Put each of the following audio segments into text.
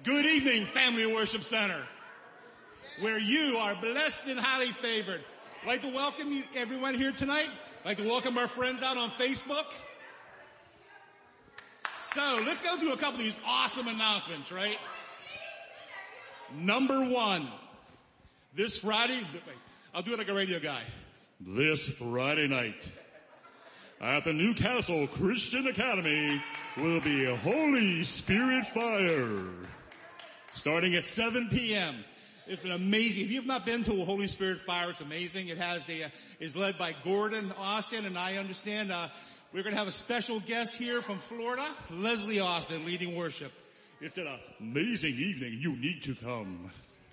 Good evening, Family Worship Center, where you are blessed and highly favored. I'd like to welcome you, everyone here tonight. I'd like to welcome our friends out on Facebook. So let's go through a couple of these awesome announcements, right? Number one, this Friday, I'll do it like a radio guy. This Friday night at the Newcastle Christian Academy will be a Holy Spirit Fire starting at 7 p.m. It's an amazing, if you've not been to a Holy Spirit Fire, it's amazing. It is led by Gordon Austin, and I understand, we're going to have a special guest here from Florida, Leslie Austin, leading worship. It's an amazing evening. You need to come.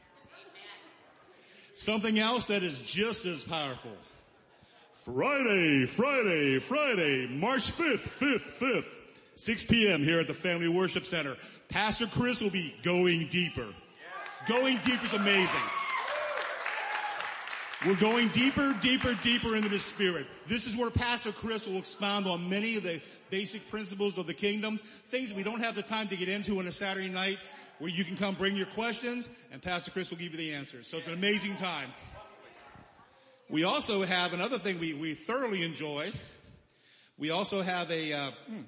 Something else that is just as powerful. Friday, March 5th, 6 p.m. here at the Family Worship Center. Pastor Chris will be going deeper. Going deeper is amazing. We're going deeper into the Spirit. This is where Pastor Chris will expound on many of the basic principles of the kingdom, things we don't have the time to get into on a Saturday night, where you can come bring your questions, and Pastor Chris will give you the answers. So it's an amazing time. We also have another thing we thoroughly enjoy. We also have I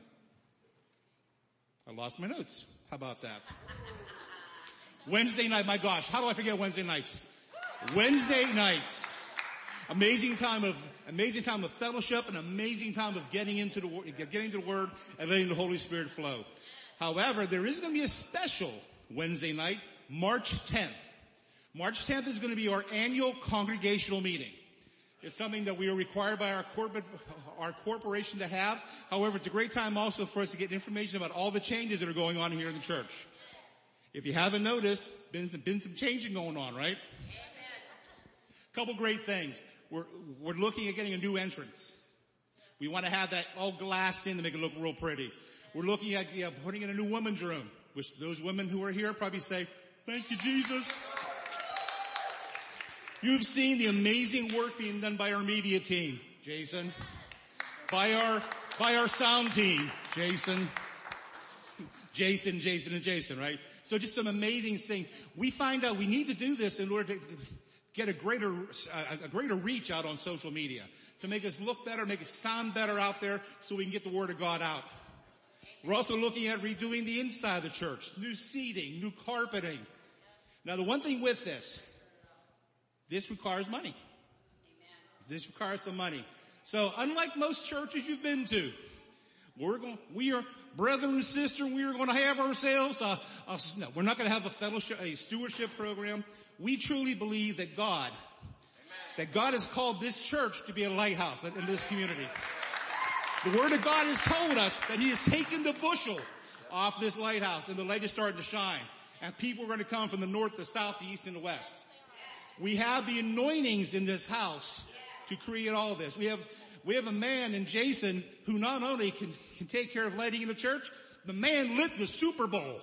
lost my notes. How about that? Wednesday night, my gosh, how do I forget Wednesday nights? Wednesday nights. Amazing time of fellowship, an amazing time of getting into the Word and letting the Holy Spirit flow. However, there is going to be a special Wednesday night, March 10th. March 10th is going to be our annual congregational meeting. It's something that we are required by our corporation to have. However, it's a great time also for us to get information about all the changes that are going on here in the church. If you haven't noticed, been some changing going on, right? Couple great things. We're looking at getting a new entrance. We want to have that all glassed in to make it look real pretty. We're looking at putting in a new women's room, which those women who are here probably say, "Thank you, Jesus." You've seen the amazing work being done by our media team, Jason. By our sound team, Jason, right? So just some amazing things. We find out we need to do this in order to get a greater reach out on social media, to make us look better, make it sound better out there, so we can get the Word of God out. We're also looking at redoing the inside of the church, new seating, new carpeting. Now the one thing with this requires money. This requires some money. So unlike most churches you've been to, we are brother and sister, we are going to have ourselves no, we're not going to have a stewardship program. We truly believe that God has called this church to be a lighthouse in this community. The Word of God has told us that He has taken the bushel off this lighthouse, and the light is starting to shine. And people are going to come from the north, the south, the east, and the west. We have the anointings in this house to create all this. We have a man in Jason who not only can take care of lighting in the church, the man lit the Super Bowl,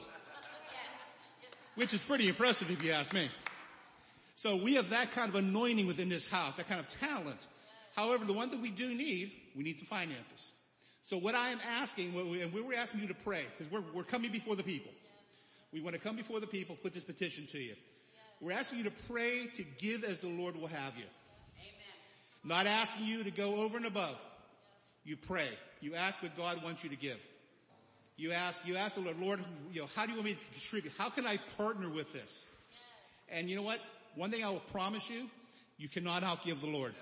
which is pretty impressive if you ask me. So we have that kind of anointing within this house, that kind of talent. However, the one that we need some finances. So what I am asking, and we're asking you to pray, because we're coming before the people. We want to come before the people, put this petition to you. We're asking you to pray to give as the Lord will have you. Not asking you to go over and above. You pray. You ask what God wants you to give. You ask the Lord, how do you want me to contribute? How can I partner with this? And you know what? One thing I will promise you, you cannot outgive the Lord.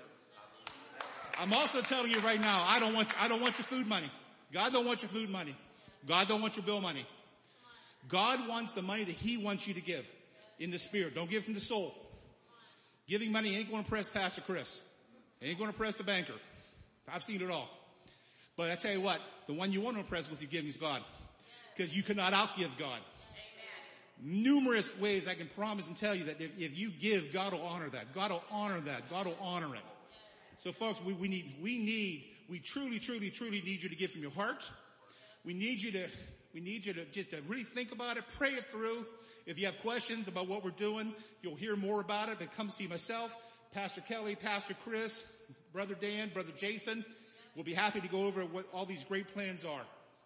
I'm also telling you right now, I don't want your food money. God don't want your food money. God don't want your bill money. God wants the money that He wants you to give in the Spirit. Don't give from the soul. Giving money ain't going to impress Pastor Chris. It ain't going to impress the banker. I've seen it all. But I tell you what, the one you want to impress with your giving is God. Because you cannot outgive God. Numerous ways I can promise and tell you that if you give, God will honor that. God will honor that. God will honor it. So folks, we truly need you to give from your heart. We need you to just to really think about it, pray it through. If you have questions about what we're doing, you'll hear more about it, but come see myself, Pastor Kelly, Pastor Chris, Brother Dan, Brother Jason. We'll be happy to go over what all these great plans are.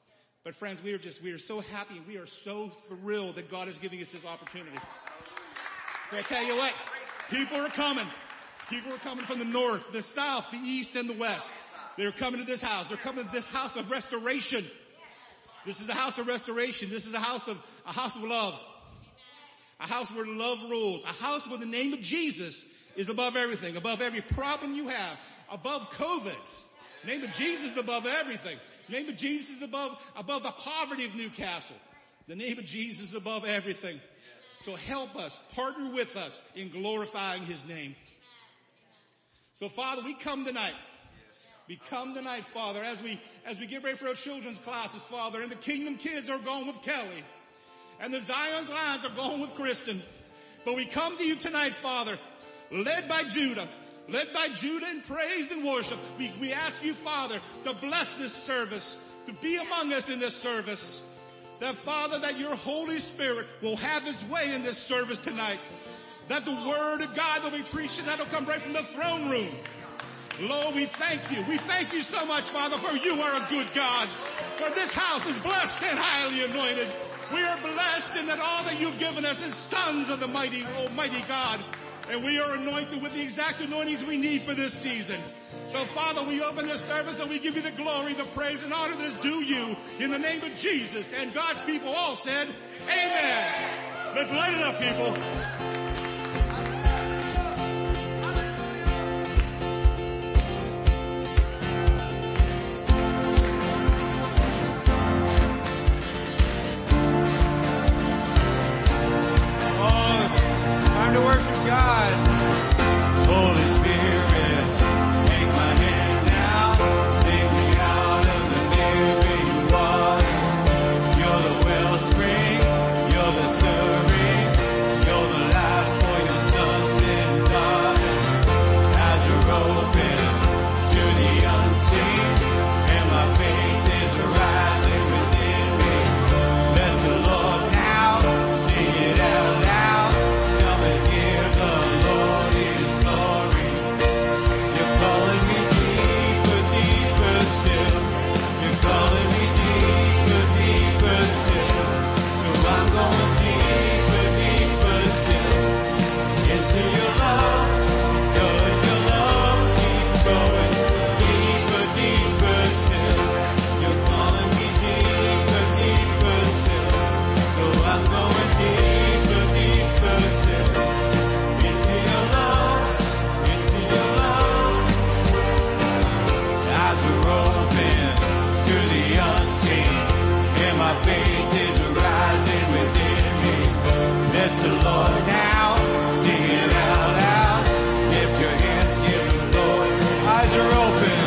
But friends, we are so happy and we are so thrilled that God is giving us this opportunity. So I tell you what, people are coming. People are coming from the north, the south, the east, and the west. They're coming to this house. They're coming to this house of restoration. This is a house of restoration. This is a house of love. A house where love rules. A house where the name of Jesus is above everything, above every problem you have, above COVID. The name of Jesus is above everything. The name of Jesus is above the poverty of Newcastle. The name of Jesus is above everything. So help us, partner with us in glorifying his name. So Father, we come tonight. We come tonight, Father, as we get ready for our children's classes, Father, and the Kingdom kids are going with Kelly, and the Zion's Lions are going with Kristen. But we come to you tonight, Father, led by Judah in praise and worship. We ask you, Father, to bless this service, to be among us in this service. That, Father, that your Holy Spirit will have his way in this service tonight. That the word of God will be preached and that will come right from the throne room. Lord, we thank you. We thank you so much, Father, for you are a good God. For this house is blessed and highly anointed. We are blessed in that all that you've given us is sons of the mighty, almighty God. And we are anointed with the exact anointings we need for this season. So, Father, we open this service and we give you the glory, the praise, and honor that is due you in the name of Jesus. And God's people all said, amen. Let's light it up, people. To worship God. Holy Spirit, take my hand now, take me out of the living water. You're the wellspring, you're the stirring, you're the light for your sons and daughters. Eyes are open to the unseen, and my faith is rising within me. Bless the Lord now, sing it out loud. Bless the Lord now, sing it out loud, lift your hands, give the Lord. Eyes are open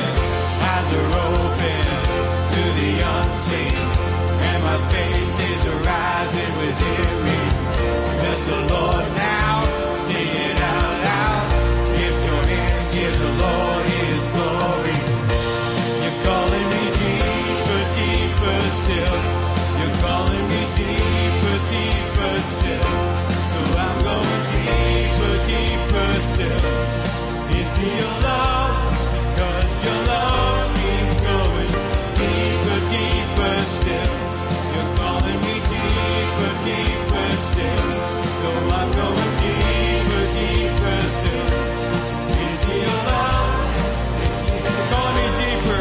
to the unseen, and my faith is arising within me. Bless the Lord now, sing it out loud, lift your hands, give the Lord his glory. You're calling me deeper, deeper still. You're calling me deeper, deeper still. So I'm going deeper, deeper still into your love, 'cause your love is going deeper, deeper still. You're calling me deeper, deeper still. So I'm going deeper, deeper still into your love. You're calling me deeper,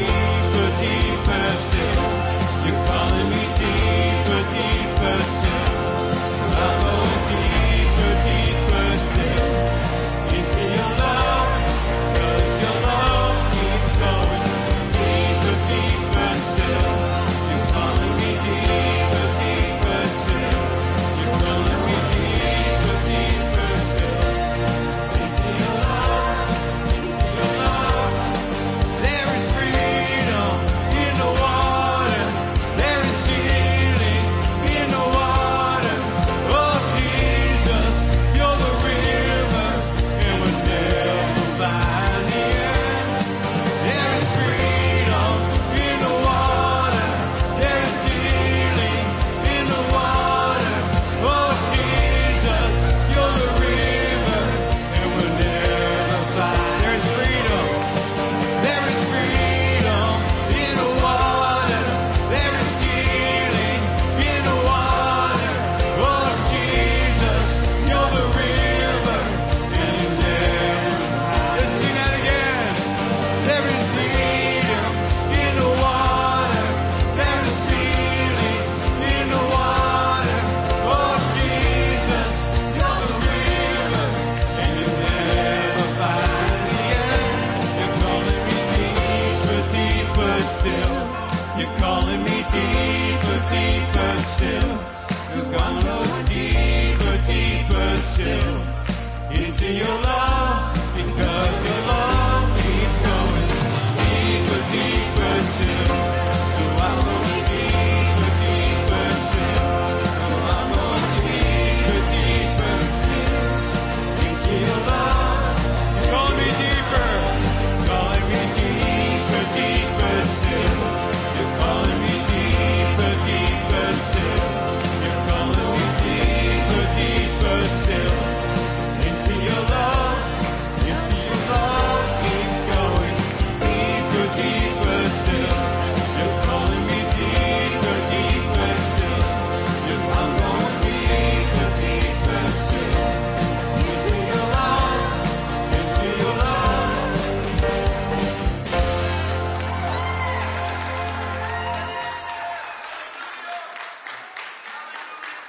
deeper still. You're calling me deeper, deeper still.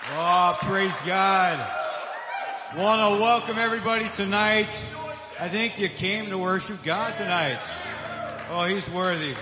Oh, praise God. Want to welcome everybody tonight. I think you came to worship God tonight. Oh, He's worthy.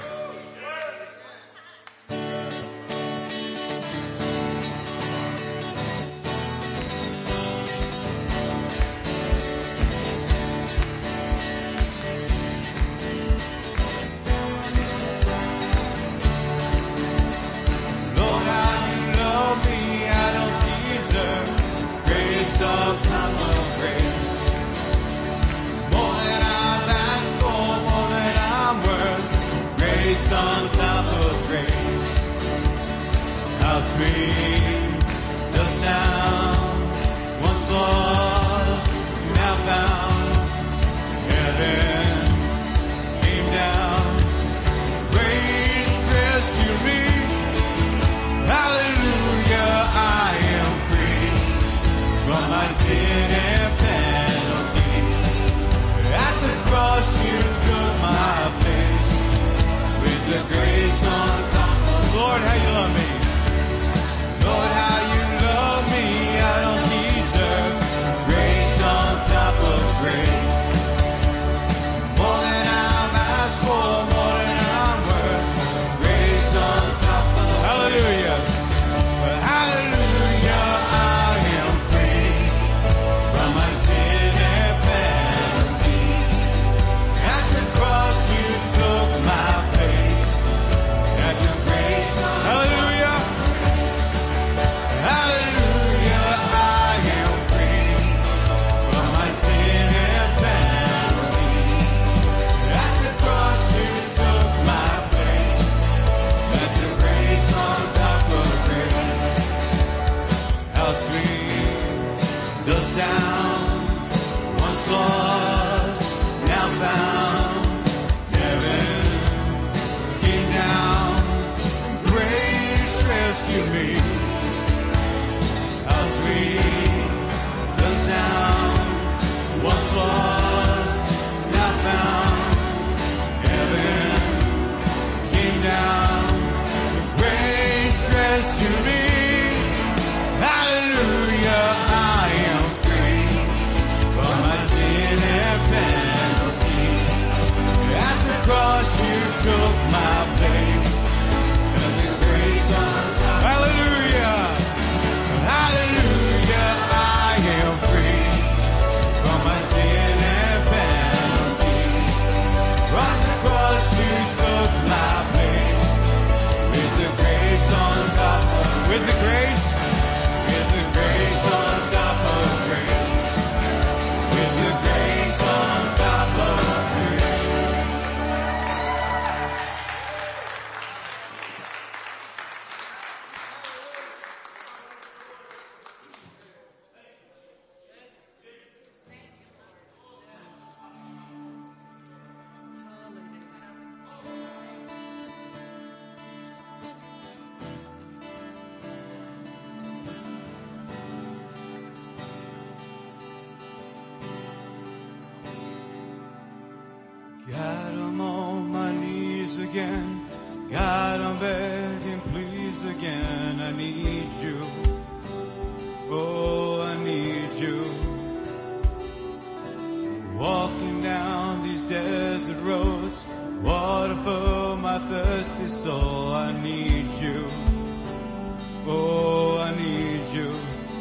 On top of grace, how sweet the sound once was, now found. Heaven came down, grace rescued me. Hallelujah, I am free from my sin and penalty. At the cross you took my place. The grace on top of Lord, how you love me. Lord, how you love me. I don't deserve grace on top of grace. More than I'm asked for, more than I'm worth. Grace on top of Hallelujah. Hallelujah, I am free from my sin and penalty. At the cross you took my place. Hallelujah. Hallelujah, I am free from my sin and penalty. At the cross you took my place. At the grace on top of grace. How sweet the sound once was, now found. Heaven came down. Grace rescue me. How sweet the sound once was, now found. Heaven came down. Grace rescue me. Hallelujah, I am free from my sin and penalty. At the cross you took my place. Hallelujah, hallelujah, I am free from my sin and penalty. At the cross you took my place. With the grace on top of, with the grace on top of grace. With the grace on top of grace. God, I'm on my knees again. God, I'm begging, please again. I need you. Oh, I need you. Walking down these desert roads, water for my thirsty soul. I need you. Oh, I need you.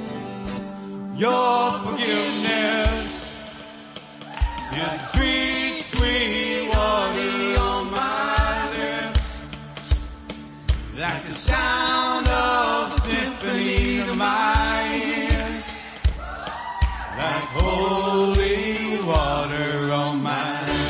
Your forgiveness is sweet, sweet water on my lips, like the sound of symphony to my ears, like holy water on my lips.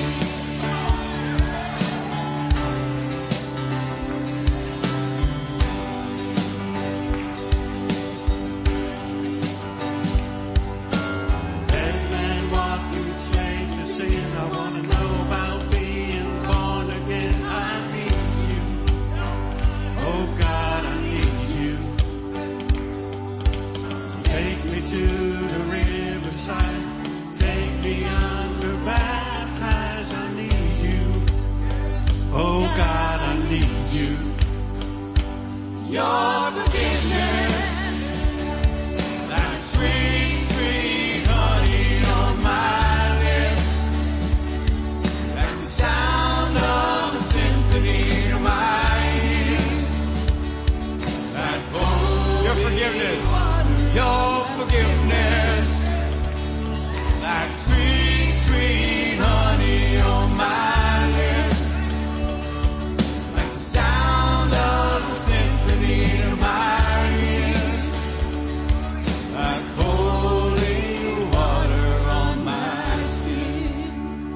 To the riverside, take me under, baptize, I need you. Oh God, I need you. Your forgiveness your forgiveness. Like sweet, sweet honey on my lips. Like the sound of a symphony in my ears. Like holy water on my skin.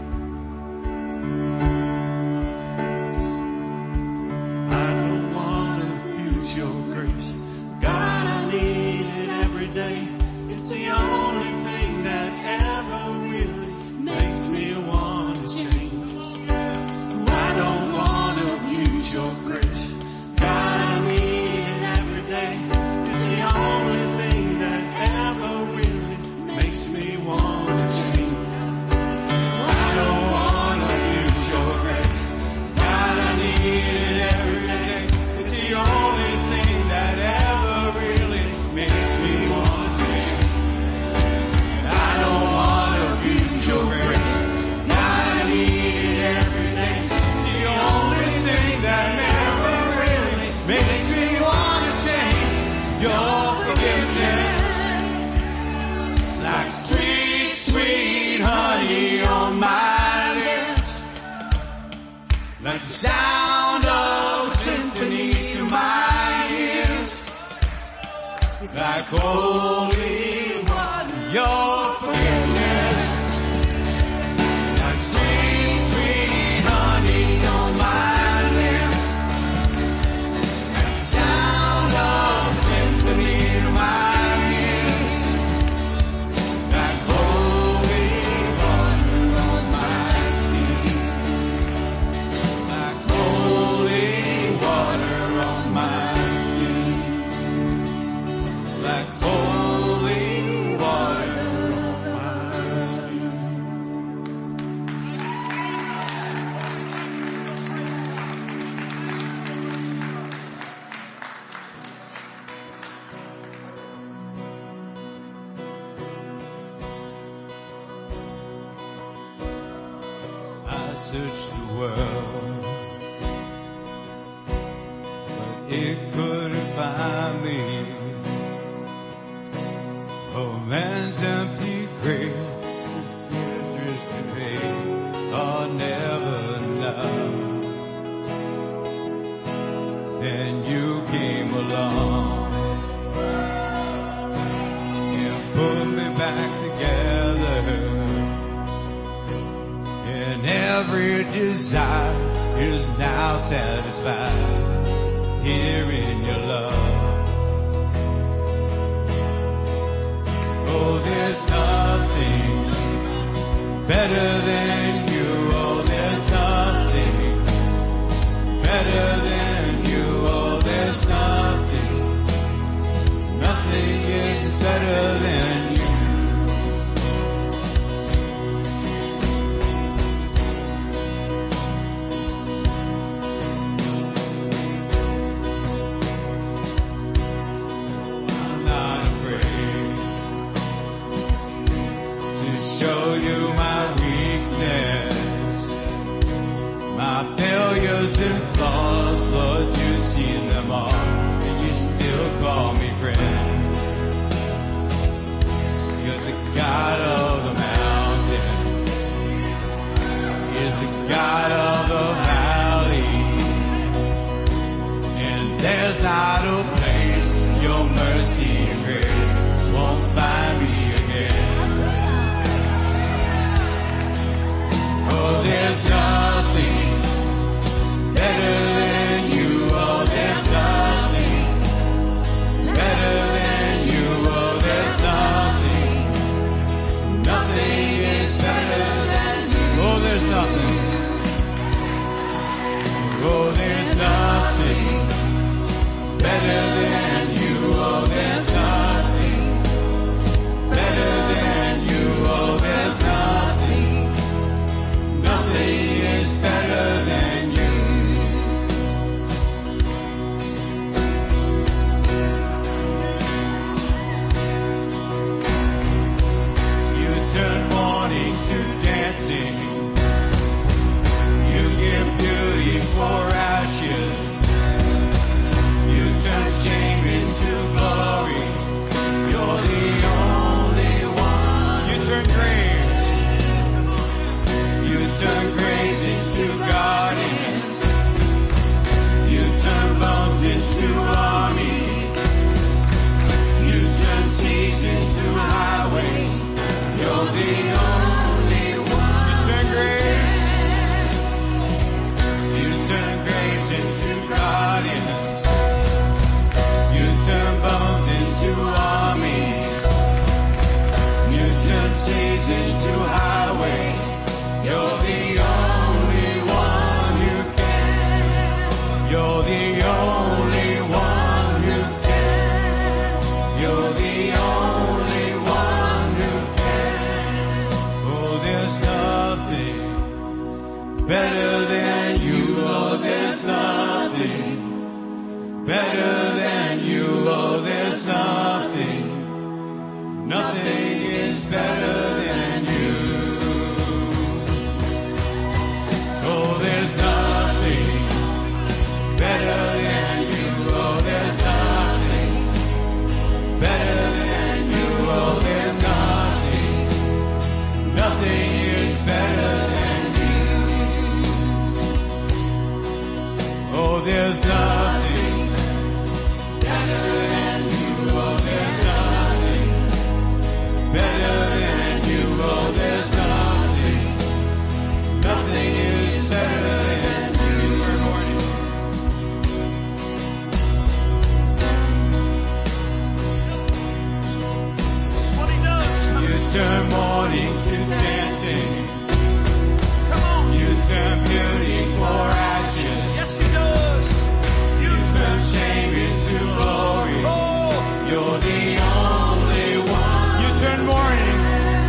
I don't want to abuse your grace. God, I need it every day. It's the only thing that ever really makes me want to change. I don't want to abuse your grace. God, I need it every day. It's the only thing that ever really makes me want to change. I don't want to abuse your grace. God, I need it every day. It's the only thing that ever really makes me want to change. I don't want to abuse your grace. God, I need it every day. It's the only thing that ever really makes me want to change. Your forgiveness, like sweet, sweet honey on my lips. Like the sound of a symphony to my ears. Like holy water, your forgiveness. Like sweet, sweet honey on my lips. Like the sound of a symphony to my ears. Like holy water on my skin. Like holy water on my skin. Like holy water on my skin. I searched the world, but it couldn't find me. Oh, man's empty grave, treasures to pay, are never enough. Then you came along and put me back together. And every desire is now satisfied here in your love. Oh, there's nothing better than you. Oh, there's nothing better than you. Oh, there's nothing. Nothing is better than you. I'm not afraid to show you my weakness. turn mourning to dancing. Come on. You turn beauty for ashes. Yes, he does. You turn shame into glory. Oh, You're the only one. You turn mourning.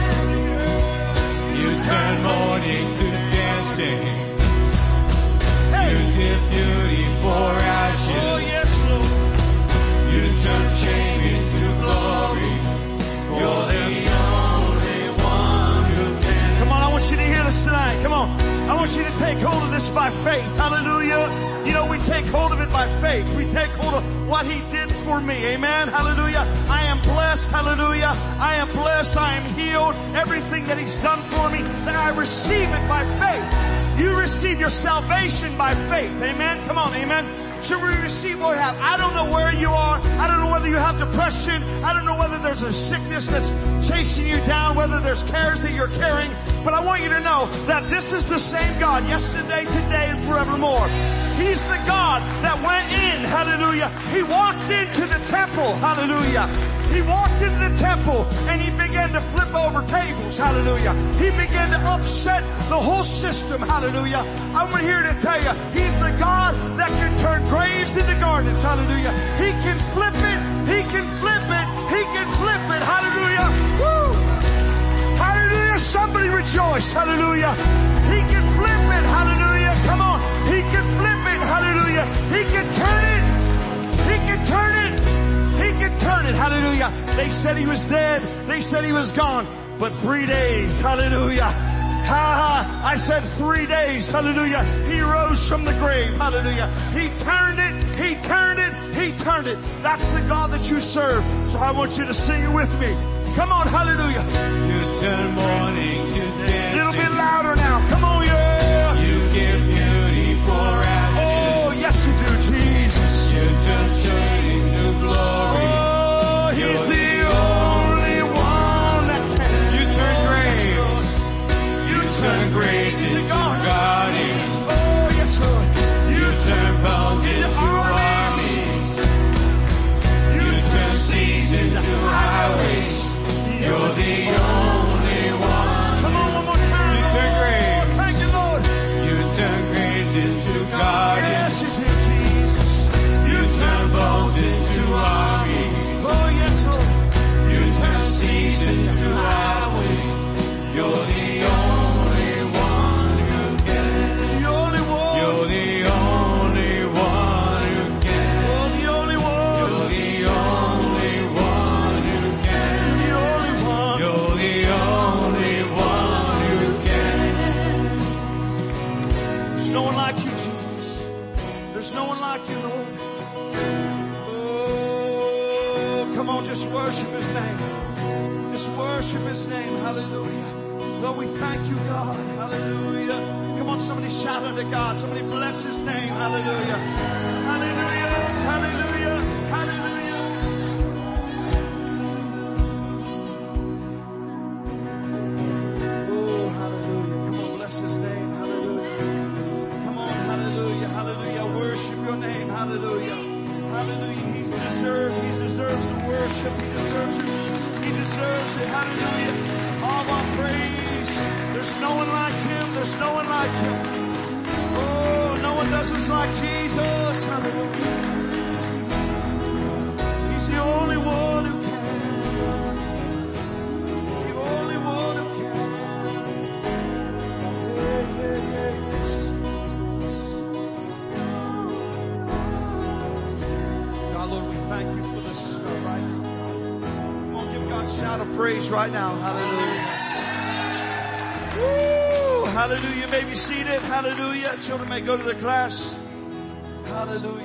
You turn mourning to dancing. hey. You dip beauty for Oh, ashes. yes, Lord. You turn shame into glory. You're the only one who can. Come on, I want you to hear this tonight. Come on. I want you to take hold of this by faith. Hallelujah. You know, we take hold of it by faith. We take hold of what he did for me. Amen. Hallelujah. I am blessed. Hallelujah. I am blessed. I am healed. Everything that he's done for me, that I receive it by faith. You receive your salvation by faith. Amen. Come on. Amen. Should we receive what we have? I don't know where you are. I don't know whether you have depression. I don't know whether there's a sickness that's chasing you down, whether there's cares that you're carrying. But I want you to know that this is the same God yesterday, today, and forevermore. He's the God that went in. Hallelujah. He walked into the temple. Hallelujah. He walked into the temple and he began to flip over tables. Hallelujah. He began to upset the whole system. Hallelujah. I'm here to tell you, he's the God that can turn graves into gardens. Hallelujah. He can flip it. He can flip it. He can flip it. Hallelujah. Woo! Hallelujah. Somebody rejoice. Hallelujah. He can flip it. Hallelujah. Come on. He can flip it. Hallelujah. He can turn it. He can turn it. He can turn it. Hallelujah. They said he was dead. They said he was gone. But 3 days. Hallelujah. I said 3 days. Hallelujah. He rose from the grave. Hallelujah. He turned it. He turned it. He turned it. That's the God that you serve. So I want you to sing it with me. Come on. Hallelujah. You turn mourning to dancing. A little bit louder now. Come on, yeah. You give beauty for ashes. Oh, yes you do, Jesus. You turn shame into glory. Oh, he's the only one that can. You turn graves. You turn graves into gardens. Oh, yes, Lord. You turn bones into armies. You turn seas into highways. You're the only one. Come on, one more time. You turn graves. Thank you, Lord. You turn graves into gardens. Yes, you did, Jesus. You turn bones into armies. Oh, yes, Lord. You turn seas into highways. You're the only one who can. The only one. You're the only one who can. You're the only one. You're the only one who can. The only one. You're the only one who can. There's no one like you, Jesus. There's no one like you, Lord. Oh, come on, just worship his name. Just worship his name. Hallelujah. Lord, we thank you, God. Hallelujah. Come on, somebody shout unto God. Somebody bless his name. Hallelujah. Hallelujah. Hallelujah. Hallelujah. Oh, hallelujah. Come on, bless his name. Hallelujah. Come on, hallelujah. Hallelujah. Worship your name. Hallelujah. Hallelujah. He deserves the worship. He deserves it. He deserves it. Hallelujah. All our praise. There's no one like him. There's no one like him. Oh, no one does us like Jesus. Hallelujah. He's the only one who can. He's the only one who can. God, Lord, we thank you for this right now. Come on, give God a shout of praise right now. Hallelujah. Woo! Hallelujah. You may be seated. Hallelujah. Children may go to their class. Hallelujah.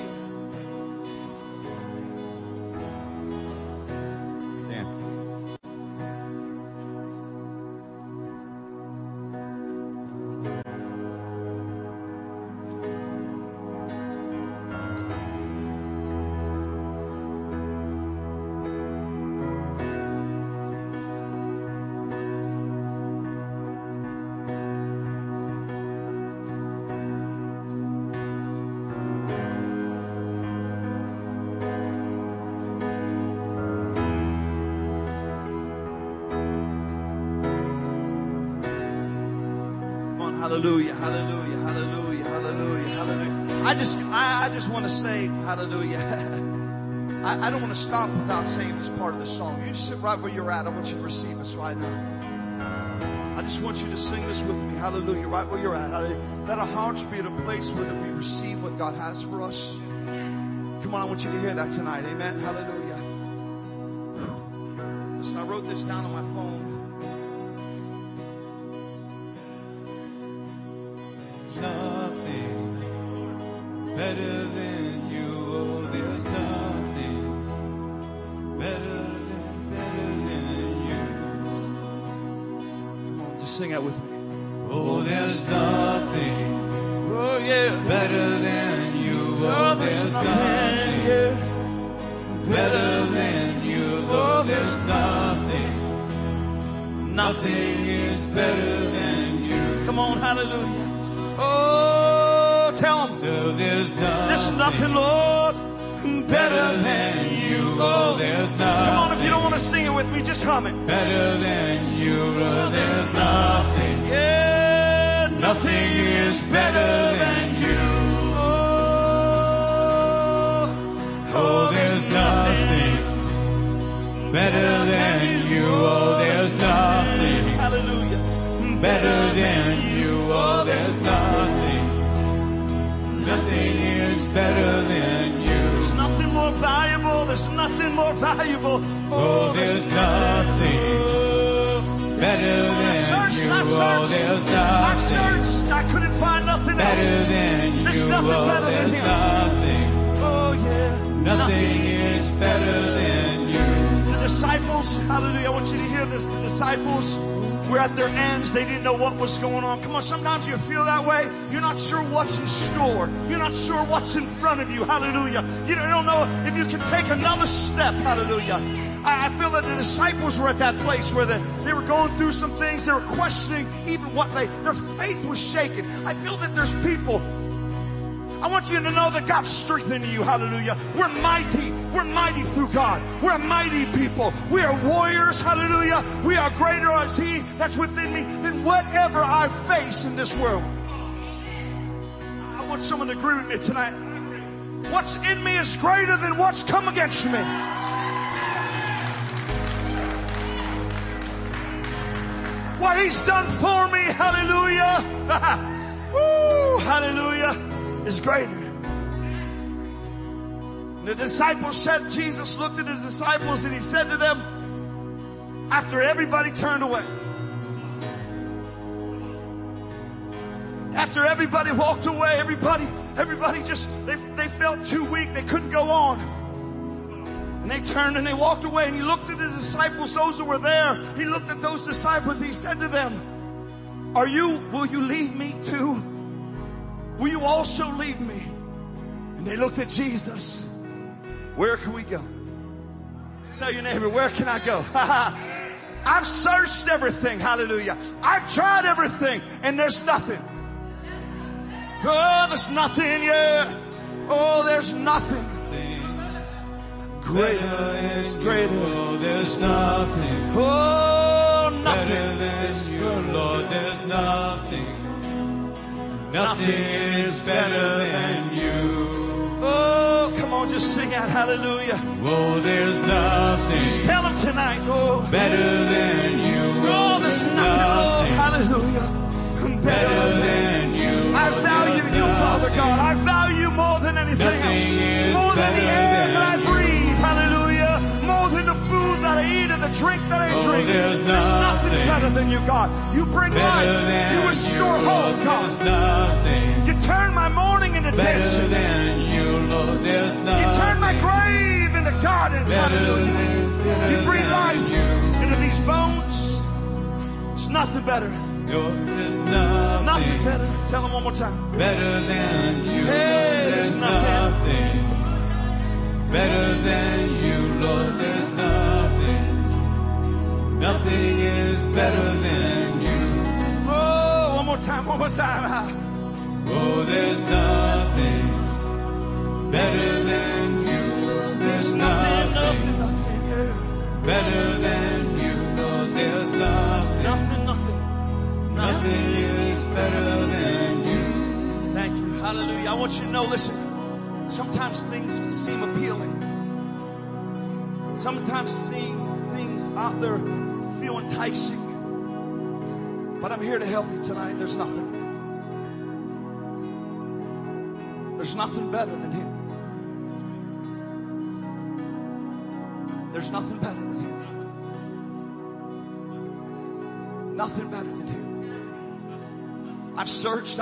Hallelujah, hallelujah, hallelujah, hallelujah, hallelujah. I just want to say hallelujah. I don't want to stop without saying this part of the song. You just sit right where you're at. I want you to receive this right now. I just want you to sing this with me. Hallelujah, right where you're at. Hallelujah. Let our hearts be at a place where we receive what God has for us. Come on, I want you to hear that tonight. Amen. Hallelujah. Listen, I wrote this down on my phone. Nothing better than you. Oh, there's nothing better than you. Come on, just sing that with me. Oh, there's nothing. Oh, yeah. Better than you. Oh, there's nothing. Better than you. Oh, there's nothing. Nothing is better than you. Come on, hallelujah. Oh, tell them. Oh, there's nothing. There's nothing, Lord, better than you. Oh, there's nothing. Come on, if you don't want to sing it with me, just hum it. Better than you. Oh, there's nothing. Yeah, Nothing is better than you. Oh, there's nothing better than you. Oh, there's nothing. Hallelujah. Better than you. Oh, there's nothing. Nothing is better than you. There's nothing more valuable. There's nothing more valuable. Oh, there's nothing better than you. Oh, there's I nothing searched. I couldn't find nothing else. better than you. There's nothing Oh, better than there's him. nothing. Oh, yeah. Nothing is better than you. The disciples, hallelujah, I want you to hear this. The disciples were at their ends. They didn't know what was going on. Come on, sometimes you feel that way. You're not sure what's in store. You're not sure what's in front of you. Hallelujah. You don't know if you can take another step. Hallelujah. I feel that the disciples were at that place where they were going through some things. They were questioning even their faith was shaken. I feel that there's people. I want you to know that God's strengthening you. Hallelujah. We're mighty. We're mighty through God. We're a mighty people. We are warriors. Hallelujah. We are greater as He that's within me than whatever I face in this world. I want someone to agree with me tonight. What's in me is greater than what's come against me. What He's done for me. Hallelujah. Woo, hallelujah. Is greater. And the disciples said, Jesus looked at His disciples and He said to them, after everybody turned away, after everybody walked away, everybody just, they felt too weak. They couldn't go on. And they turned and they walked away, and He looked at the disciples, those who were there. He looked at those disciples. He said to them, will you leave me too? Will you also leave me? And they looked at Jesus. Where can we go? Tell your neighbor, where can I go? I've searched everything. Hallelujah. I've tried everything and there's nothing. Oh, there's nothing, yeah. Oh, there's nothing. Greater is greater. Oh, there's nothing. Oh, nothing. Better than you, Lord. There's nothing. Nothing is better than you. Oh, come on, just sing out hallelujah. Oh, there's nothing. Just tell Him tonight. Oh, better than you. Oh, there's nothing. Oh, hallelujah. Better than you. I value You, Father God. I value You more than anything else. More than the air that I breathe. Hallelujah. More than the food that I eat and the drink that I drink. There's nothing better than You, God. You bring life. You restore hope, God. You turn my mourning into dancing. Better than You, Lord. There's nothing. You turn my grave into gardens. Hallelujah. You breathe life into these bones. There's nothing better. There's nothing better. Tell them one more time. Better than You. Hey, there's nothing better than You, Lord. There's nothing. Nothing is better than You. Oh, one more time. One more time. Oh, there's nothing better than You. There's nothing better than You, Lord. There's nothing. Nothing is better Hallelujah. I want you to know, listen, sometimes things seem appealing. Sometimes seeing things out there feel enticing. But I'm here to help you tonight. There's nothing better than Him. There's nothing better than Him. Nothing better than Him. I've searched.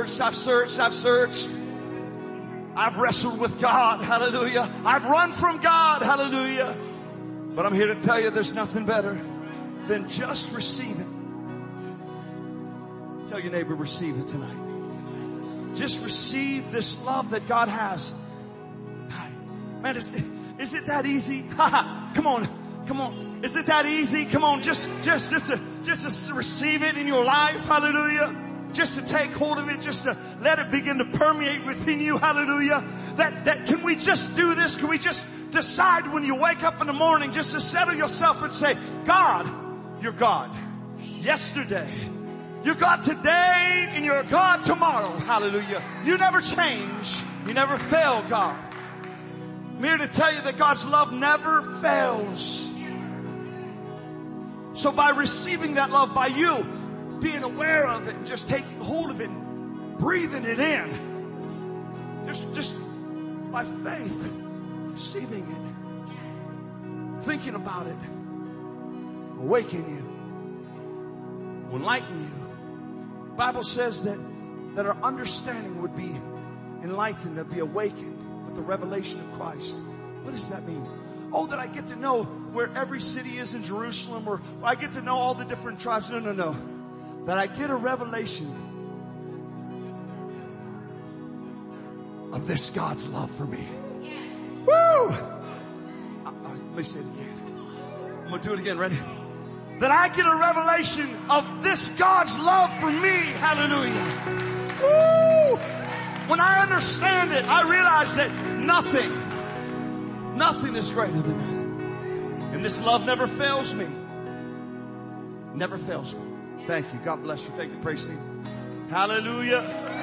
I've wrestled with God. Hallelujah. I've run from God. Hallelujah. But I'm here to tell you there's nothing better than just receiving. Tell your neighbor, receive it tonight. Just receive this love that God has. Man, is it that easy? Come on. Is it that easy? Come on, just to receive it in your life. Hallelujah. Just to take hold of it, just to let it begin to permeate within you. Hallelujah. That can we just do this? Can we just decide when you wake up in the morning just to settle yourself and say, God, you're God. Yesterday. You're God today and you're God tomorrow. Hallelujah. You never change. You never fail, God. I'm here to tell you that God's love never fails. So by receiving that love, by you being aware of it and just taking hold of it and breathing it in, just by faith, receiving it, thinking about it, awaken you, will enlighten you. The Bible says that our understanding would be enlightened, that be awakened with the revelation of Christ. What does that mean? Oh, that I get to know where every city is in Jerusalem, or I get to know all the different tribes. No. That I get a revelation of this God's love for me. Woo! Let me say it again. I'm going to do it again. Ready? That I get a revelation of this God's love for me. Hallelujah. Woo! When I understand it, I realize that nothing is greater than that. And this love never fails me. Never fails me. Thank you. God bless you. Thank you, praise team. Hallelujah.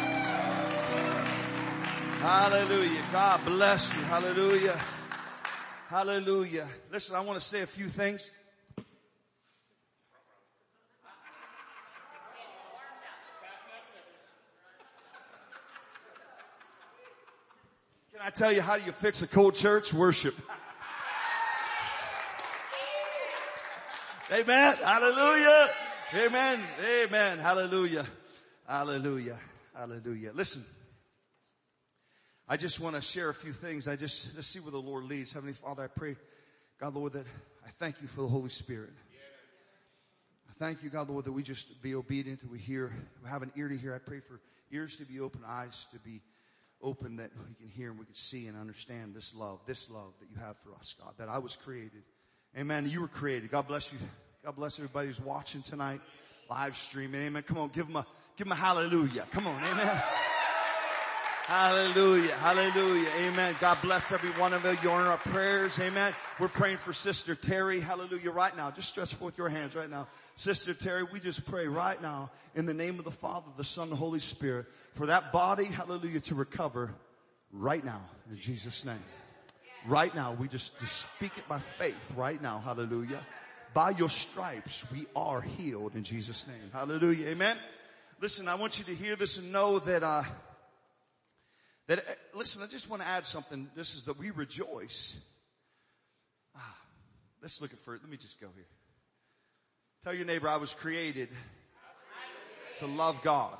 Hallelujah. God bless you. Hallelujah. Hallelujah. Listen, I want to say a few things. Can I tell you how do you fix a cold church? Worship. Amen. Hallelujah. Amen. Amen. Hallelujah. Hallelujah. Hallelujah. Listen, I just want to share a few things. Let's see where the Lord leads. Heavenly Father, I pray, God, Lord, that I thank you for the Holy Spirit. I thank you, God, Lord, that we just be obedient, that we have an ear to hear. I pray for ears to be open, eyes to be open, that we can hear and we can see and understand this love that you have for us, God, that I was created. Amen. You were created. God bless you. God bless everybody who's watching tonight, live streaming. Amen. Come on, give them a hallelujah. Come on. Amen. Hallelujah. Hallelujah. Amen. God bless every one of you. You're in our prayers. Amen. We're praying for Sister Terry. Hallelujah. Right now. Just stretch forth your hands right now. Sister Terry, we just pray right now in the name of the Father, the Son, and the Holy Spirit for that body, hallelujah, to recover right now in Jesus' name. Right now. We just speak it by faith right now. Hallelujah. By your stripes, we are healed in Jesus' name. Hallelujah. Amen. Listen, I want you to hear this and know that, listen, I just want to add something. This is that we rejoice. Let's look at first. Let me just go here. Tell your neighbor, I was created to love God.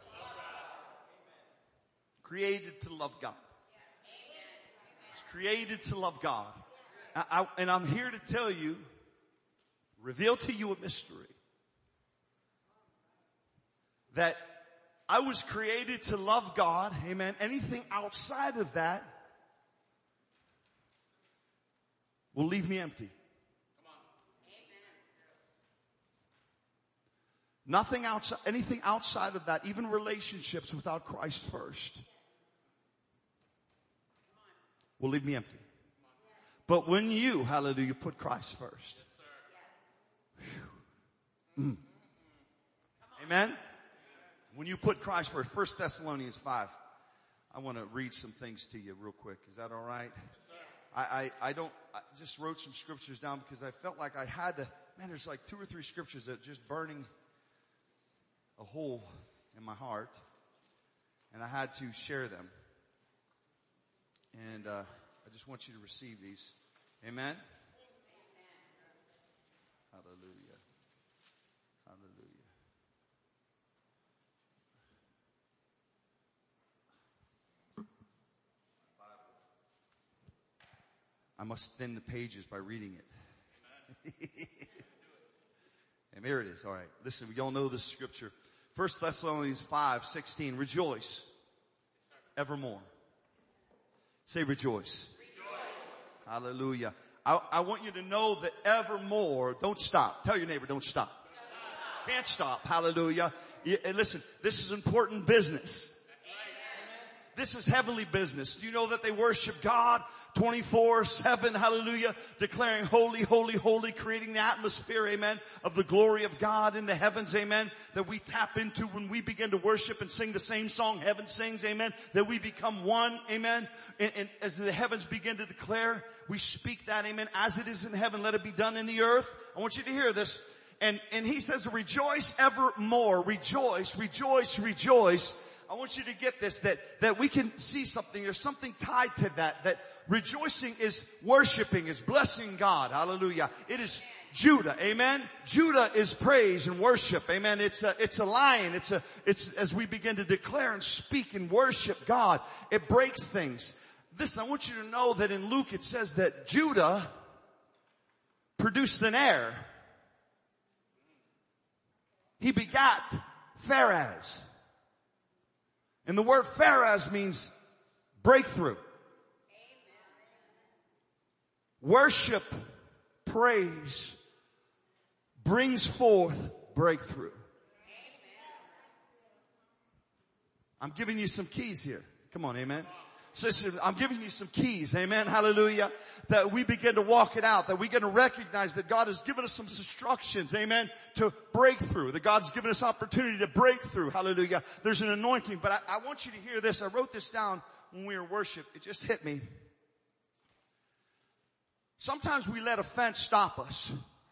Created to love God. It's created to love God. And I'm here to tell you, reveal to you a mystery. That I was created to love God. Amen. Anything outside of that will leave me empty. Nothing outside, anything outside of that, even relationships without Christ first, will leave me empty. But when you, hallelujah, put Christ first. Amen. When you put Christ first, 1 Thessalonians 5. I want to read some things to you real quick. Is that all right? I just wrote some scriptures down because I felt like I had to, man, there's like 2 or 3 scriptures that are just burning a hole in my heart. And I had to share them. And I just want you to receive these. Amen? Hallelujah. Hallelujah. I must thin the pages by reading it. And there it is. All right. Listen, we all know this scripture. 1 Thessalonians 5:16. Rejoice evermore. Say rejoice. Rejoice. Hallelujah. I want you to know that evermore, don't stop. Tell your neighbor, don't stop. Can't stop. Hallelujah. And listen, this is important business. This is heavenly business. Do you know that they worship God 24/7, hallelujah, declaring holy, holy, holy, creating the atmosphere, amen, of the glory of God in the heavens, amen, that we tap into when we begin to worship and sing the same song heaven sings, amen, that we become one, amen, and as the heavens begin to declare, we speak that, amen, as it is in heaven, let it be done in the earth. I want you to hear this, and he says, rejoice evermore, rejoice, rejoice, rejoice. I want you to get this, that we can see something. There's something tied to that rejoicing is worshiping, is blessing God. Hallelujah. It is Judah. Amen. Judah is praise and worship. Amen. It's a lion. It's as we begin to declare and speak and worship God, it breaks things. Listen, I want you to know that in Luke it says that Judah produced an heir. He begat Pharez. And the word Pharez means breakthrough. Worship, praise, brings forth breakthrough. I'm giving you some keys here. Come on, amen. So I'm giving you some keys, amen, hallelujah, that we begin to walk it out, that we begin to recognize that God has given us some instructions, amen, to break through, that God's given us opportunity to break through, hallelujah. There's an anointing, but I want you to hear this. I wrote this down when we were in worship. It just hit me. Sometimes we let offense stop us.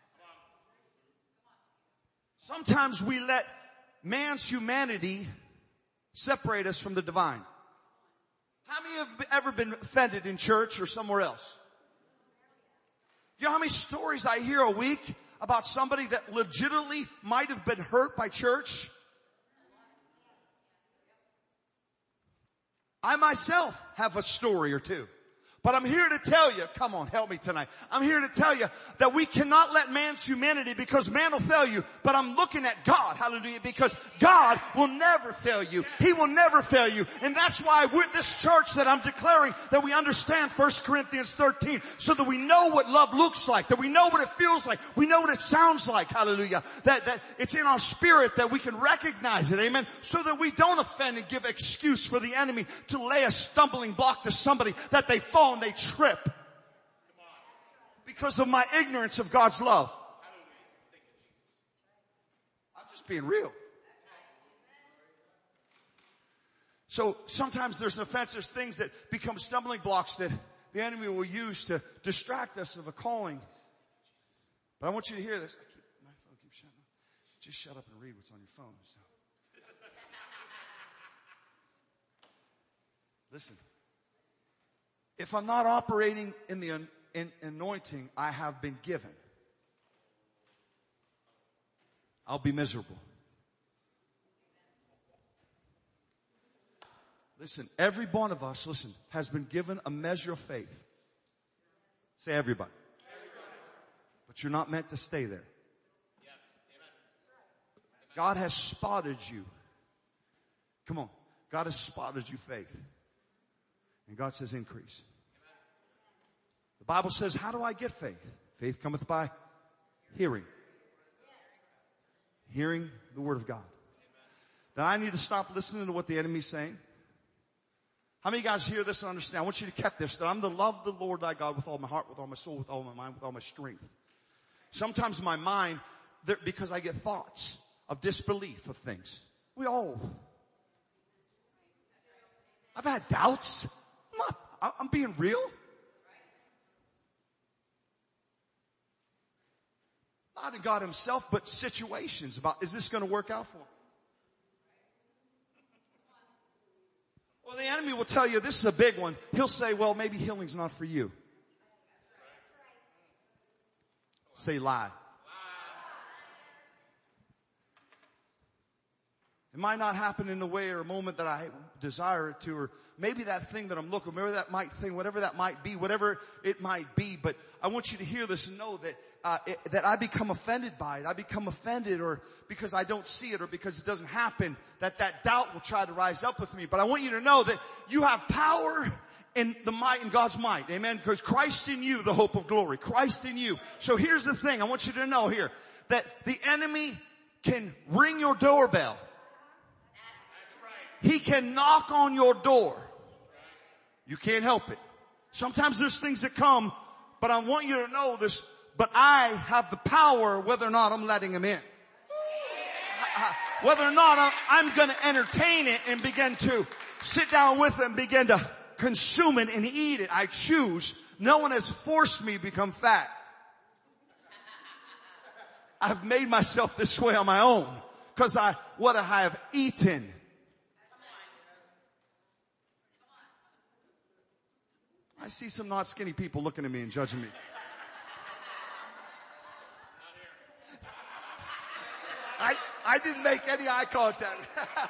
Sometimes we let man's humanity separate us from the divine. How many have ever been offended in church or somewhere else? You know how many stories I hear a week about somebody that legitimately might have been hurt by church? I myself have a story or two. But I'm here to tell you, come on, help me tonight. I'm here to tell you that we cannot let man's humanity, because man will fail you. But I'm looking at God, hallelujah, because God will never fail you. He will never fail you. And that's why we're this church that I'm declaring that we understand 1 Corinthians 13, so that we know what love looks like, that we know what it feels like, we know what it sounds like, hallelujah. That it's in our spirit that we can recognize it, amen, so that we don't offend and give excuse for the enemy to lay a stumbling block to somebody, that they fall and they trip because of my ignorance of God's love. I'm just being real. So sometimes there's an offense, there's things that become stumbling blocks that the enemy will use to distract us of a calling. But I want you to hear this. My phone keeps shutting up. Just shut up and read what's on your phone. So. Listen. If I'm not operating in the anointing I have been given, I'll be miserable. Listen, every one of us, has been given a measure of faith. Say everybody. But you're not meant to stay there. God has spotted you. Come on. God has spotted you faith. And God says increase. The Bible says, how do I get faith? Faith cometh by hearing. Hearing the word of God. Then I need to stop listening to what the enemy's saying. How many of you guys hear this and understand? I want you to catch this, that I'm to love the Lord thy God with all my heart, with all my soul, with all my mind, with all my strength. Sometimes my mind, because I get thoughts of disbelief of things. We all. I've had doubts. I'm being real. Not in God himself, but situations about, is this going to work out for me? Well, the enemy will tell you, this is a big one. He'll say, well, maybe healing's not for you. Say lie. It might not happen in the way or a moment that I desire it to, or maybe that thing that I'm looking, whatever that might thing, whatever that might be, whatever it might be. But I want you to hear this and know that that I become offended by it. I become offended, or because I don't see it, or because it doesn't happen, that doubt will try to rise up with me. But I want you to know that you have power in the might, in God's might. Amen. Because Christ in you, the hope of glory. Christ in you. So here's the thing. I want you to know here that the enemy can ring your doorbell. He can knock on your door. You can't help it. Sometimes there's things that come, but I want you to know this, but I have the power whether or not I'm letting him in. Whether or not I'm going to entertain it and begin to sit down with it and begin to consume it and eat it. I choose. No one has forced me to become fat. I've made myself this way on my own because what I have eaten. I see some not skinny people looking at me and judging me. I didn't make any eye contact.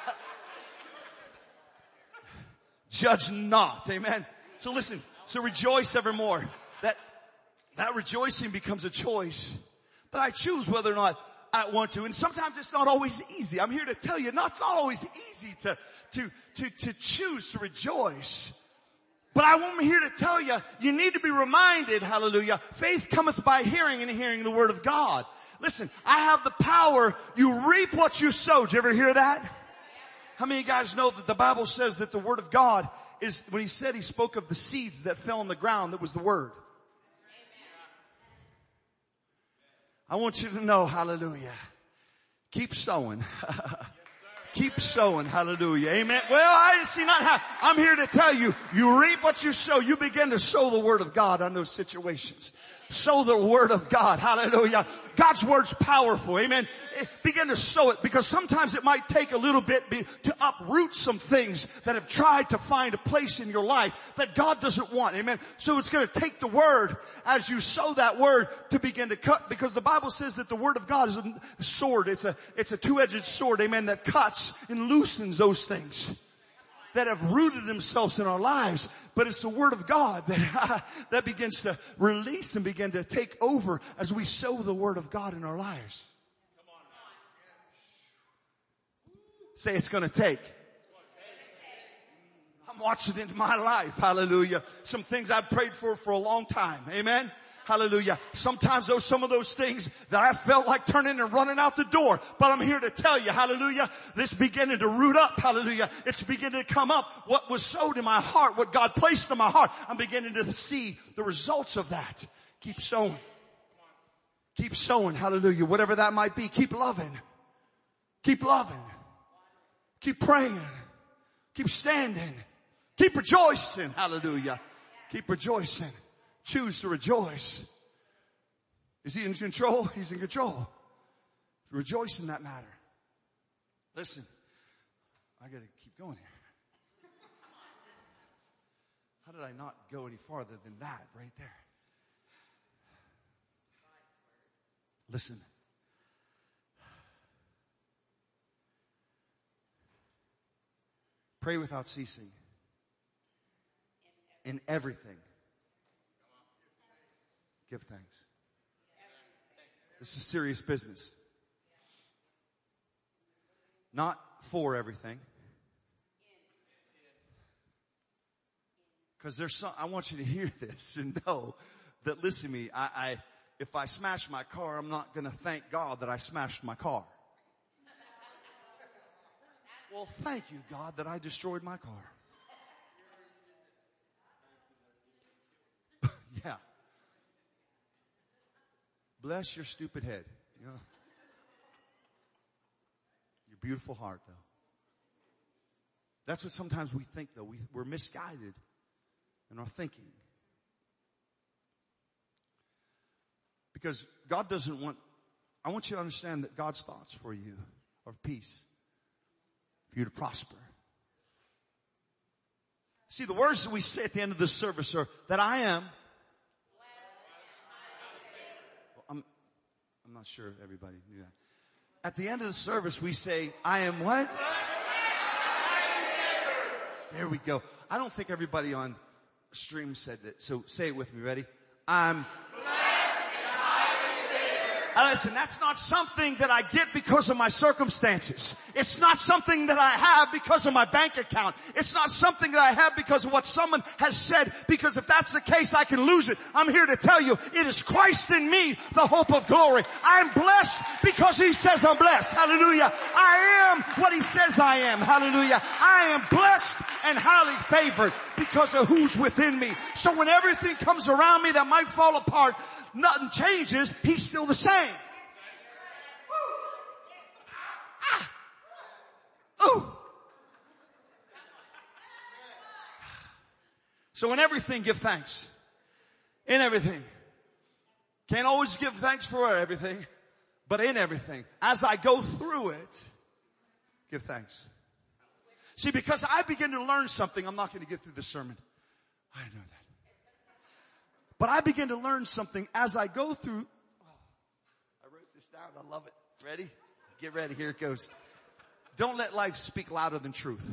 Judge not. Amen. So listen. So rejoice evermore. That rejoicing becomes a choice that I choose whether or not I want to. And sometimes it's not always easy. I'm here to tell you, it's not always easy to choose to rejoice. But I'm here to tell you, you need to be reminded, hallelujah, faith cometh by hearing and hearing the word of God. Listen, I have the power. You reap what you sow. Did you ever hear that? How many of you guys know that the Bible says that the word of God is, when he said, he spoke of the seeds that fell on the ground, that was the word. I want you to know, hallelujah, keep sowing. Keep sowing, hallelujah, amen. Well, I'm here to tell you, you reap what you sow. You begin to sow the word of God on those situations. Sow the word of God, hallelujah. God's word's powerful, amen. Begin to sow it, because sometimes it might take a little bit to uproot some things that have tried to find a place in your life that God doesn't want, amen. So it's going to take the word as you sow that word to begin to cut, because the Bible says that the word of God is a sword. It's a two-edged sword, amen, that cuts and loosens those things that have rooted themselves in our lives. But it's the word of God that begins to release and begin to take over as we sow the word of God in our lives. Say it's going to take. I'm watching it in my life. Hallelujah. Some things I've prayed for a long time. Amen. Hallelujah. Sometimes some of those things that I felt like turning and running out the door. But I'm here to tell you, hallelujah, this beginning to root up, hallelujah. It's beginning to come up. What was sowed in my heart, what God placed in my heart, I'm beginning to see the results of that. Keep sowing. Keep sowing, hallelujah. Whatever that might be, keep loving. Keep loving. Keep praying. Keep standing. Keep rejoicing, hallelujah. Keep rejoicing. Choose to rejoice. Is he in control? He's in control. Rejoice in that matter. Listen, I got to keep going here. How did I not go any farther than that right there? Listen. Pray without ceasing. In everything. Give thanks. This is serious business. Not for everything. Because I want you to hear this and know that, listen to me, if I smash my car, I'm not going to thank God that I smashed my car. Well, thank you, God, that I destroyed my car. Yeah. Bless your stupid head. You know? Your beautiful heart, though. That's what sometimes we think, though. We're misguided in our thinking. Because God doesn't want, I want you to understand that God's thoughts for you are of peace, for you to prosper. See, the words that we say at the end of this service are that I am. I'm not sure if everybody knew that. At the end of the service, we say, I am what? There we go. I don't think everybody on stream said that. So say it with me. Ready? I'm listen, that's not something that I get because of my circumstances. It's not something that I have because of my bank account. It's not something that I have because of what someone has said, because if that's the case, I can lose it. I'm here to tell you, it is Christ in me, the hope of glory. I'm blessed because He says I'm blessed. Hallelujah. I am what He says I am. Hallelujah. I am blessed and highly favored because of who's within me. So when everything comes around me that might fall apart, nothing changes. He's still the same. Ooh. So in everything, give thanks. In everything. Can't always give thanks for everything, but in everything. As I go through it, give thanks. See, because I begin to learn something, I'm not going to get through this sermon. I know that. But I begin to learn something as I go through. I wrote this down. I love it. Ready? Get ready. Here it goes. Don't let life speak louder than truth.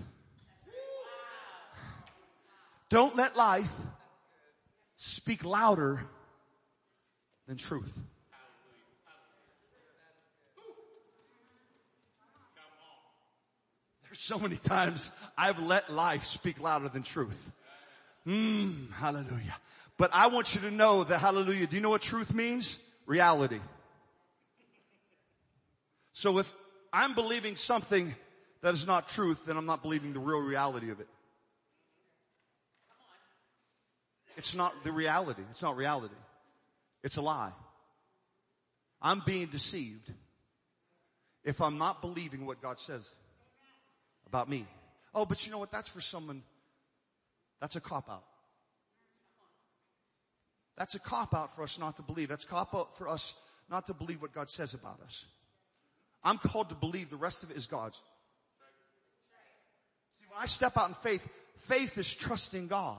Don't let life speak louder than truth. There's so many times I've let life speak louder than truth. Hallelujah. But I want you to know that, hallelujah, do you know what truth means? Reality. So if I'm believing something that is not truth, then I'm not believing the real reality of it. It's not the reality. It's not reality. It's a lie. I'm being deceived if I'm not believing what God says about me. Oh, but you know what? That's for someone. That's a cop-out. That's a cop-out for us not to believe. That's a cop-out for us not to believe what God says about us. I'm called to believe. The rest of it is God's. See, when I step out in faith, faith is trusting God.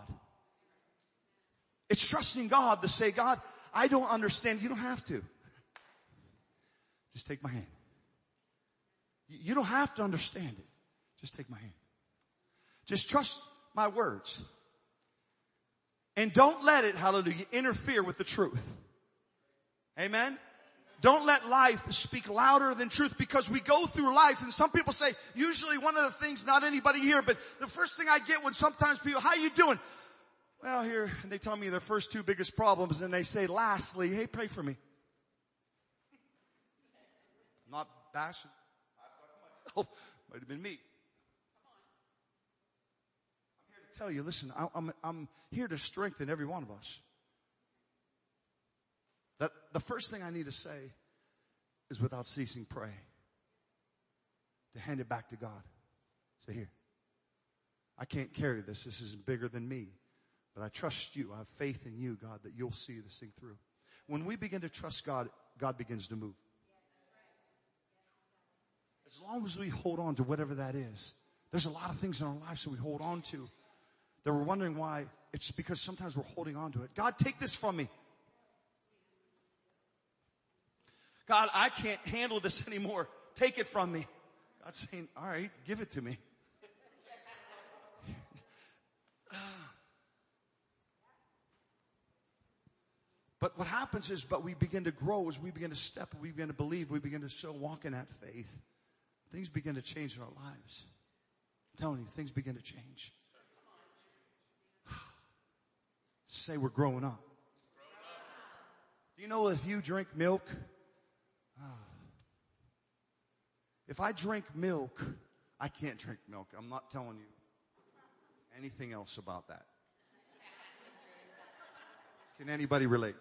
It's trusting God to say, God, I don't understand. You don't have to. Just take my hand. You don't have to understand it. Just take my hand. Just trust my words. And don't let it, hallelujah, interfere with the truth. Amen? Don't let life speak louder than truth, because we go through life and some people say, usually one of the things, not anybody here, but the first thing I get when sometimes people, how you doing? Well, here, and they tell me their first two biggest problems, and they say, lastly, hey, pray for me. I'm not bashing. I myself. Might have been me. Tell you, listen, I'm here to strengthen every one of us. That the first thing I need to say is, without ceasing, pray. To hand it back to God. Say, here, I can't carry this. This is bigger than me. But I trust you. I have faith in you, God, that you'll see this thing through. When we begin to trust God, God begins to move. As long as we hold on to whatever that is. There's a lot of things in our lives that we hold on to that we're wondering why. It's because sometimes we're holding on to it. God, take this from me. God, I can't handle this anymore. Take it from me. God's saying, all right, give it to me. But what happens is, but we begin to grow as we begin to step, we begin to believe, we begin to still walk in that faith. Things begin to change in our lives. I'm telling you, things begin to change. Say we're growing up. Do you know if you drink milk? If I drink milk, I can't drink milk. I'm not telling you anything else about that. Can anybody relate?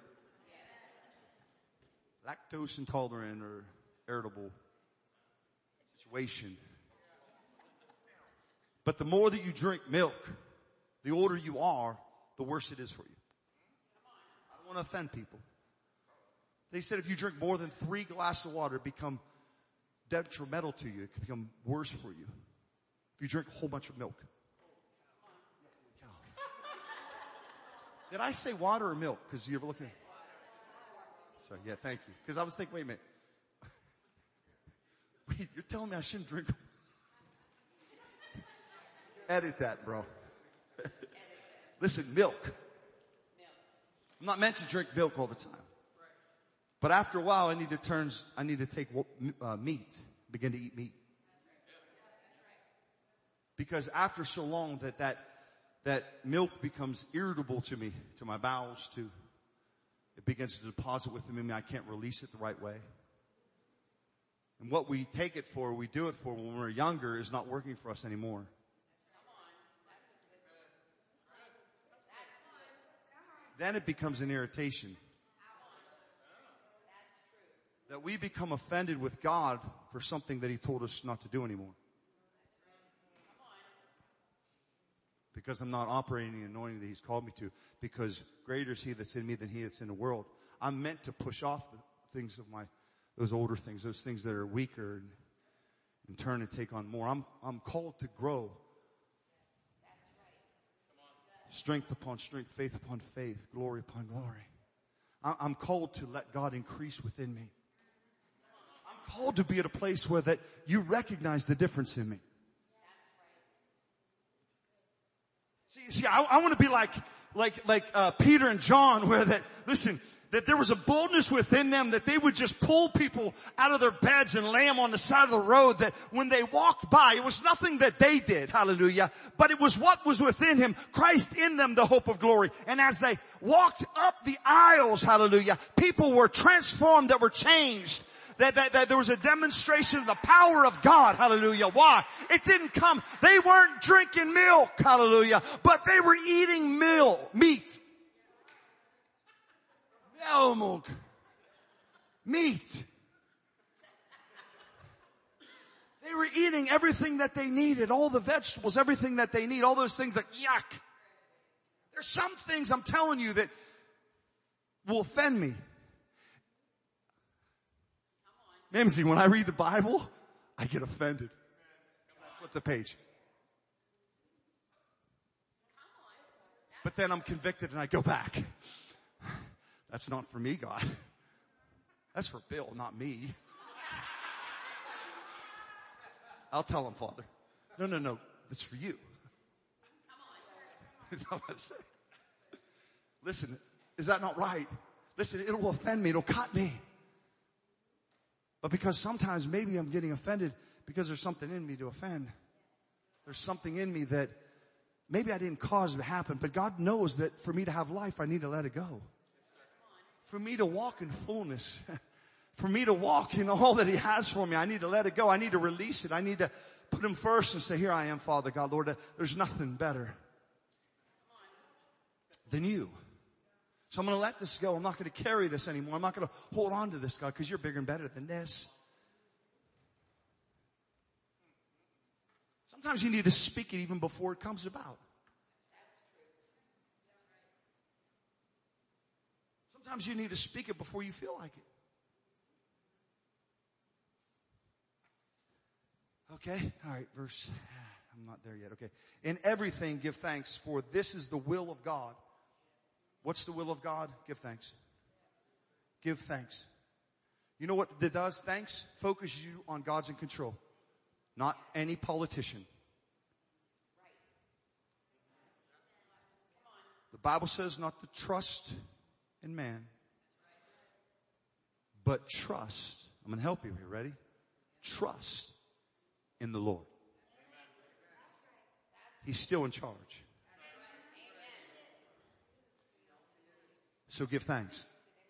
Lactose intolerant or irritable situation. But the more that you drink milk, the older you are, the worse it is for you. I don't want to offend people. They said if you drink more than 3 glasses of water, it become detrimental to you. It can become worse for you. If you drink a whole bunch of milk. Did I say water or milk? Because you ever look at it? So yeah, thank you. Because I was thinking, wait a minute. Wait, you're telling me I shouldn't drink? Edit that, bro. Listen, milk. I'm not meant to drink milk all the time. But after a while, I need to take meat, begin to eat meat. Because after so long that milk becomes irritable to me, to my bowels, it begins to deposit within me. I can't release it the right way. And what we take it for, we do it for when we're younger is not working for us anymore. Then it becomes an irritation. That we become offended with God for something that He told us not to do anymore. Because I'm not operating the anointing that He's called me to. Because greater is He that's in me than he that's in the world. I'm meant to push off the things of those older things, those things that are weaker, and turn and take on more. I'm called to grow. Strength upon strength, faith upon faith, glory upon glory. I'm called to let God increase within me. I'm called to be at a place where that you recognize the difference in me. See, I want to be like Peter and John, where that there was a boldness within them that they would just pull people out of their beds and lay them on the side of the road, that when they walked by, it was nothing that they did, hallelujah, but it was what was within Him, Christ in them, the hope of glory. And as they walked up the aisles, hallelujah, people were transformed, that were changed. That there was a demonstration of the power of God, hallelujah. Why? It didn't come, they weren't drinking milk, hallelujah, but they were eating meat. Milk. Meat. They were eating everything that they needed, all the vegetables, everything that they need, all those things that, yuck. There's some things I'm telling you that will offend me. Mimsy, when I read the Bible, I get offended. Flip the page. But then I'm convicted and I go back. That's not for me, God. That's for Bill, not me. I'll tell him, Father. No. It's for you. Listen, is that not right? Listen, it'll offend me. It'll cut me. But because sometimes maybe I'm getting offended because there's something in me to offend. There's something in me that maybe I didn't cause it to happen, but God knows that for me to have life, I need to let it go. For me to walk in fullness, for me to walk in all that He has for me, I need to let it go. I need to release it. I need to put Him first and say, here I am, Father God, Lord, there's nothing better than You. So I'm going to let this go. I'm not going to carry this anymore. I'm not going to hold on to this, God, because You're bigger and better than this. Sometimes you need to speak it even before it comes about. Sometimes you need to speak it before you feel like it. Okay? All right, verse. I'm not there yet. Okay. In everything give thanks, for this is the will of God. What's the will of God? Give thanks. Give thanks. You know what that does? Thanks focuses you on God's in control, not any politician. The Bible says not to trust in man, but trust. I'm going to help you here. Ready? Trust in the Lord. He's still in charge. So give thanks.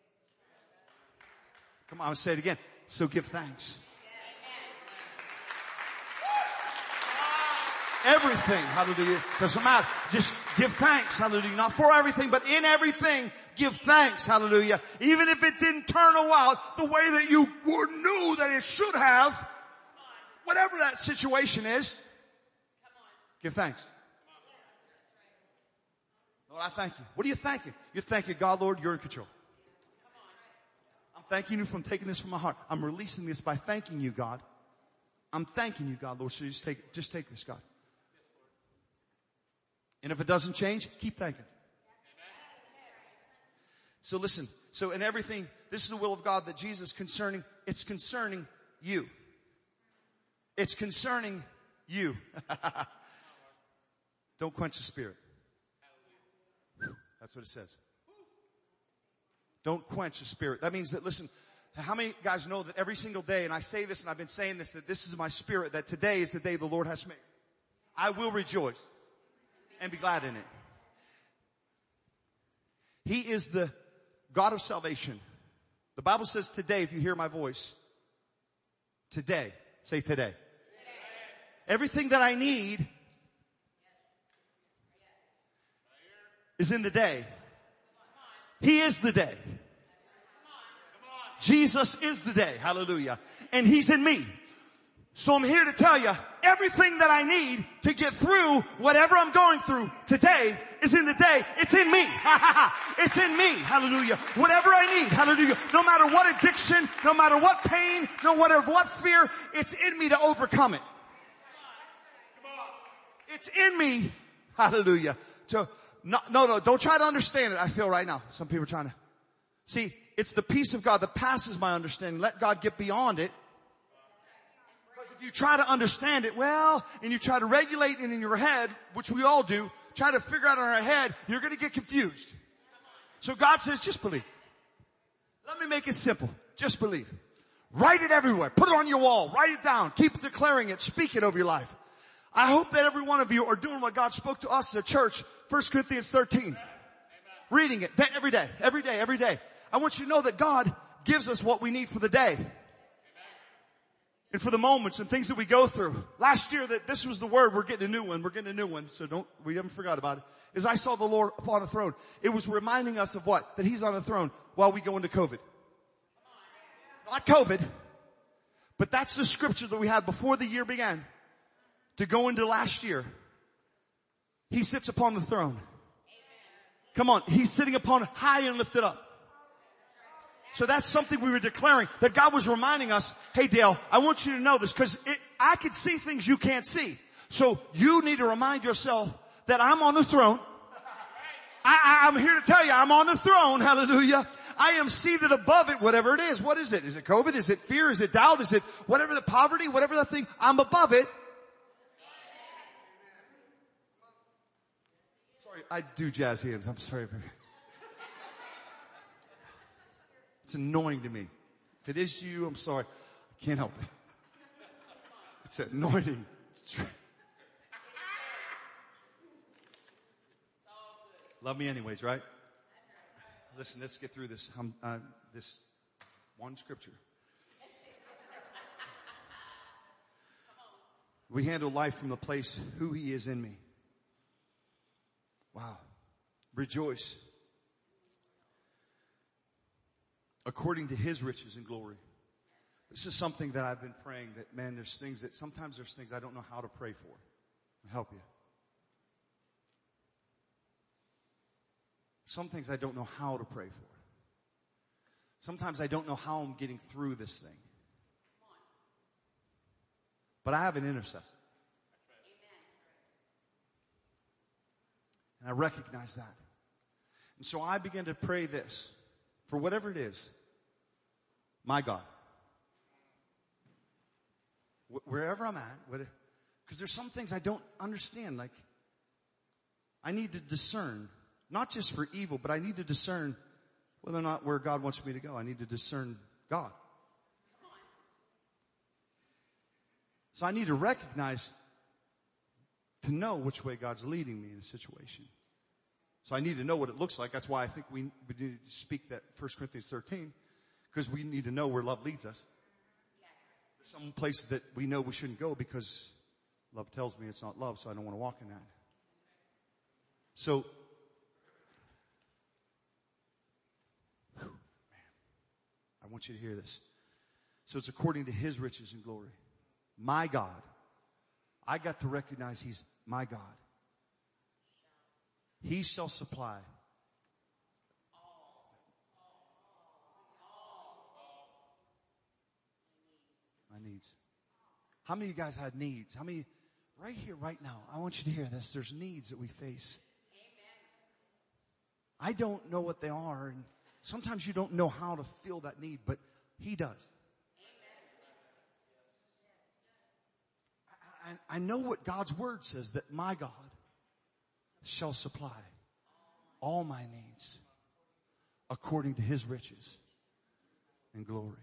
Come on, I'll say it again. So give thanks. Everything, hallelujah, doesn't matter. Just give thanks, hallelujah. Not for everything, but in everything, give thanks, hallelujah. Even if it didn't turn out the way that you knew that it should have, whatever that situation is, Give thanks. Lord, I thank you. What are you thanking? You're thanking God, Lord, you're in control. I'm thanking you for taking this from my heart. I'm releasing this by thanking you, God. I'm thanking you, God, Lord. So just take this, God. And if it doesn't change, keep thanking. So listen. So in everything, this is the will of God that Jesus it's concerning you. It's concerning you. Don't quench the spirit. That's what it says. Don't quench the spirit. That means that, listen, how many guys know that every single day, and I say this and I've been saying this, that this is my spirit, that today is the day the Lord has made. I will rejoice and be glad in it. He is the God of salvation. The Bible says today, if you hear my voice, today, say today. Everything that I need is in the day. He is the day. Jesus is the day. Hallelujah. And He's in me. So I'm here to tell you, everything that I need to get through whatever I'm going through today is in the day. It's in me. It's in me. Hallelujah. Whatever I need. Hallelujah. No matter what addiction, no matter what pain, no matter what fear, it's in me to overcome it. It's in me. Hallelujah. No, don't try to understand it. I feel right now. Some people are trying to. See, it's the peace of God that passes my understanding. Let God get beyond it. Because if you try to understand it, and you try to regulate it in your head, which we all do, try to figure out in our head, you're going to get confused. So God says, just believe. Let me make it simple. Just believe. Write it everywhere. Put it on your wall. Write it down. Keep declaring it. Speak it over your life. I hope that every one of you are doing what God spoke to us as a church, 1 Corinthians 13. Amen. Reading it every day. I want you to know that God gives us what we need for the day. Amen. And for the moments and things that we go through. Last year, that this was the word, we're getting a new one, so we haven't forgot about it, is I saw the Lord upon a throne. It was reminding us of what? That He's on the throne while we go into COVID. Not COVID, but that's the scripture that we had before the year began. To go into last year. He sits upon the throne. Come on. He's sitting upon high and lifted up. So that's something we were declaring, that God was reminding us, hey Dale, I want you to know this, because I can see things you can't see. So you need to remind yourself that I'm on the throne. I'm here to tell you, I'm on the throne. Hallelujah. I am seated above it, whatever it is. What is it? Is it COVID? Is it fear? Is it doubt? Is it whatever the poverty? Whatever the thing? I'm above it. I do jazz hands. I'm sorry. It's annoying to me. If it is to you, I'm sorry. I can't help it. It's anointing. Love me anyways, right? Listen, let's get through this. This one scripture. We handle life from the place who He is in me. Wow. Rejoice. According to His riches and glory. This is something that I've been praying, that, man, sometimes there's things I don't know how to pray for. I'll help you. Some things I don't know how to pray for. Sometimes I don't know how I'm getting through this thing. But I have an intercessor. And I recognize that. And so I began to pray this. For whatever it is. My God. Wherever I'm at. Because there's some things I don't understand. Like, I need to discern. Not just for evil, but I need to discern whether or not where God wants me to go. I need to discern God. So I need to recognize, to know which way God's leading me in a situation. So I need to know what it looks like. That's why I think we need to speak that 1 Corinthians 13, because we need to know where love leads us. There's some places that we know we shouldn't go because love tells me it's not love, so I don't want to walk in that. So, man, I want you to hear this. So it's according to His riches and glory. My God. I got to recognize He's my God, He shall supply my needs. How many of you guys had needs? How many, right here, right now, I want you to hear this. There's needs that we face. I don't know what they are, and sometimes you don't know how to feel that need, but He does. I know what God's word says, that my God shall supply all my needs according to His riches and glory.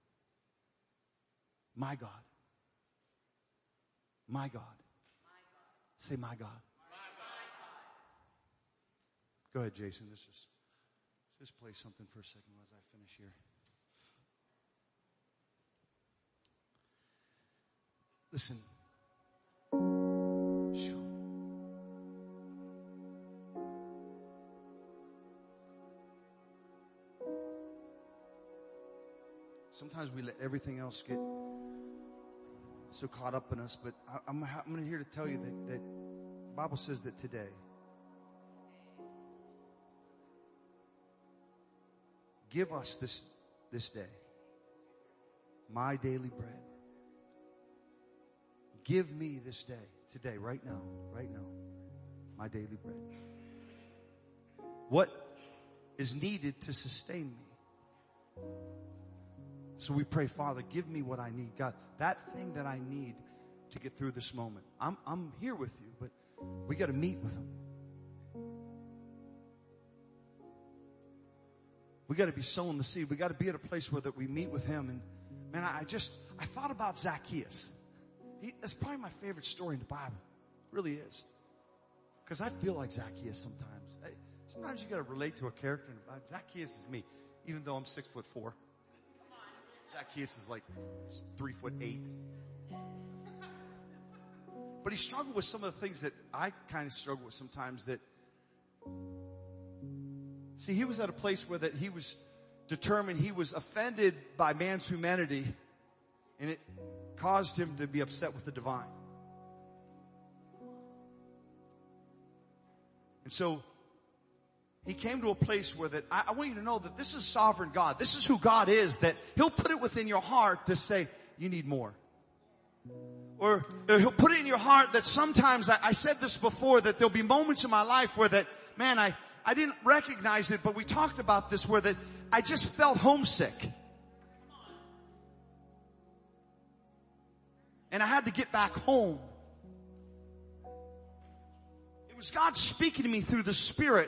My God. My God. Say, my God. Go ahead, Jason. Let's just play something for a second as I finish here. Listen. Sometimes we let everything else get so caught up in us, but I'm here to tell you that the Bible says that today, give us this day my daily bread. Give me this day, today, right now, my daily bread. What is needed to sustain me? So we pray, Father, give me what I need. God, that thing that I need to get through this moment. I'm here with you, but we got to meet with Him. We got to be sowing the seed. We got to be at a place where that we meet with Him. And man, I thought about Zacchaeus. That's probably my favorite story in the Bible. It really is. Because I feel like Zacchaeus sometimes. Sometimes you got to relate to a character in the Bible. Zacchaeus is me, even though I'm 6'4". Zacchaeus is like 3'8". But he struggled with some of the things that I kind of struggle with sometimes. See, he was at a place where that he was determined, he was offended by man's humanity, and it caused him to be upset with the divine. And so he came to a place where that I want you to know that this is sovereign God. This is who God is, that He'll put it within your heart to say, you need more. Or He'll put it in your heart that sometimes, I said this before, that there'll be moments in my life where that, man, I didn't recognize it, but we talked about this, where that I just felt homesick. And I had to get back home. It was God speaking to me through the Spirit.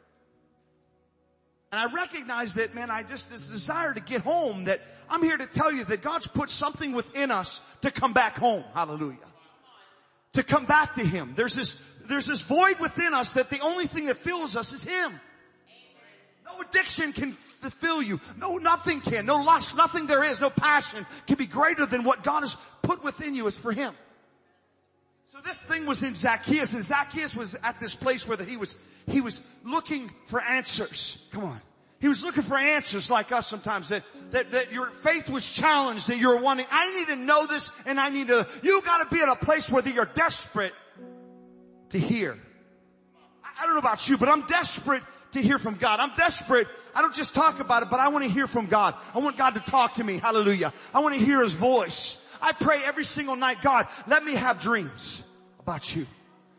And I recognized that, man, this desire to get home, that I'm here to tell you that God's put something within us to come back home. Hallelujah. To come back to Him. There's this void within us that the only thing that fills us is Him. No addiction can fill you. No, nothing can. No lust, nothing there is. No passion can be greater than what God has put within you is for Him. So this thing was in Zacchaeus, and Zacchaeus was at this place where that he was looking for answers. Come on. He was looking for answers like us sometimes, that your faith was challenged, that you're wanting, I need to know this, and you gotta be at a place where you're desperate to hear. I don't know about you, but I'm desperate to hear from God. I'm desperate. I don't just talk about it, but I want to hear from God. I want God to talk to me. Hallelujah. I want to hear His voice. I pray every single night, God, let me have dreams about you.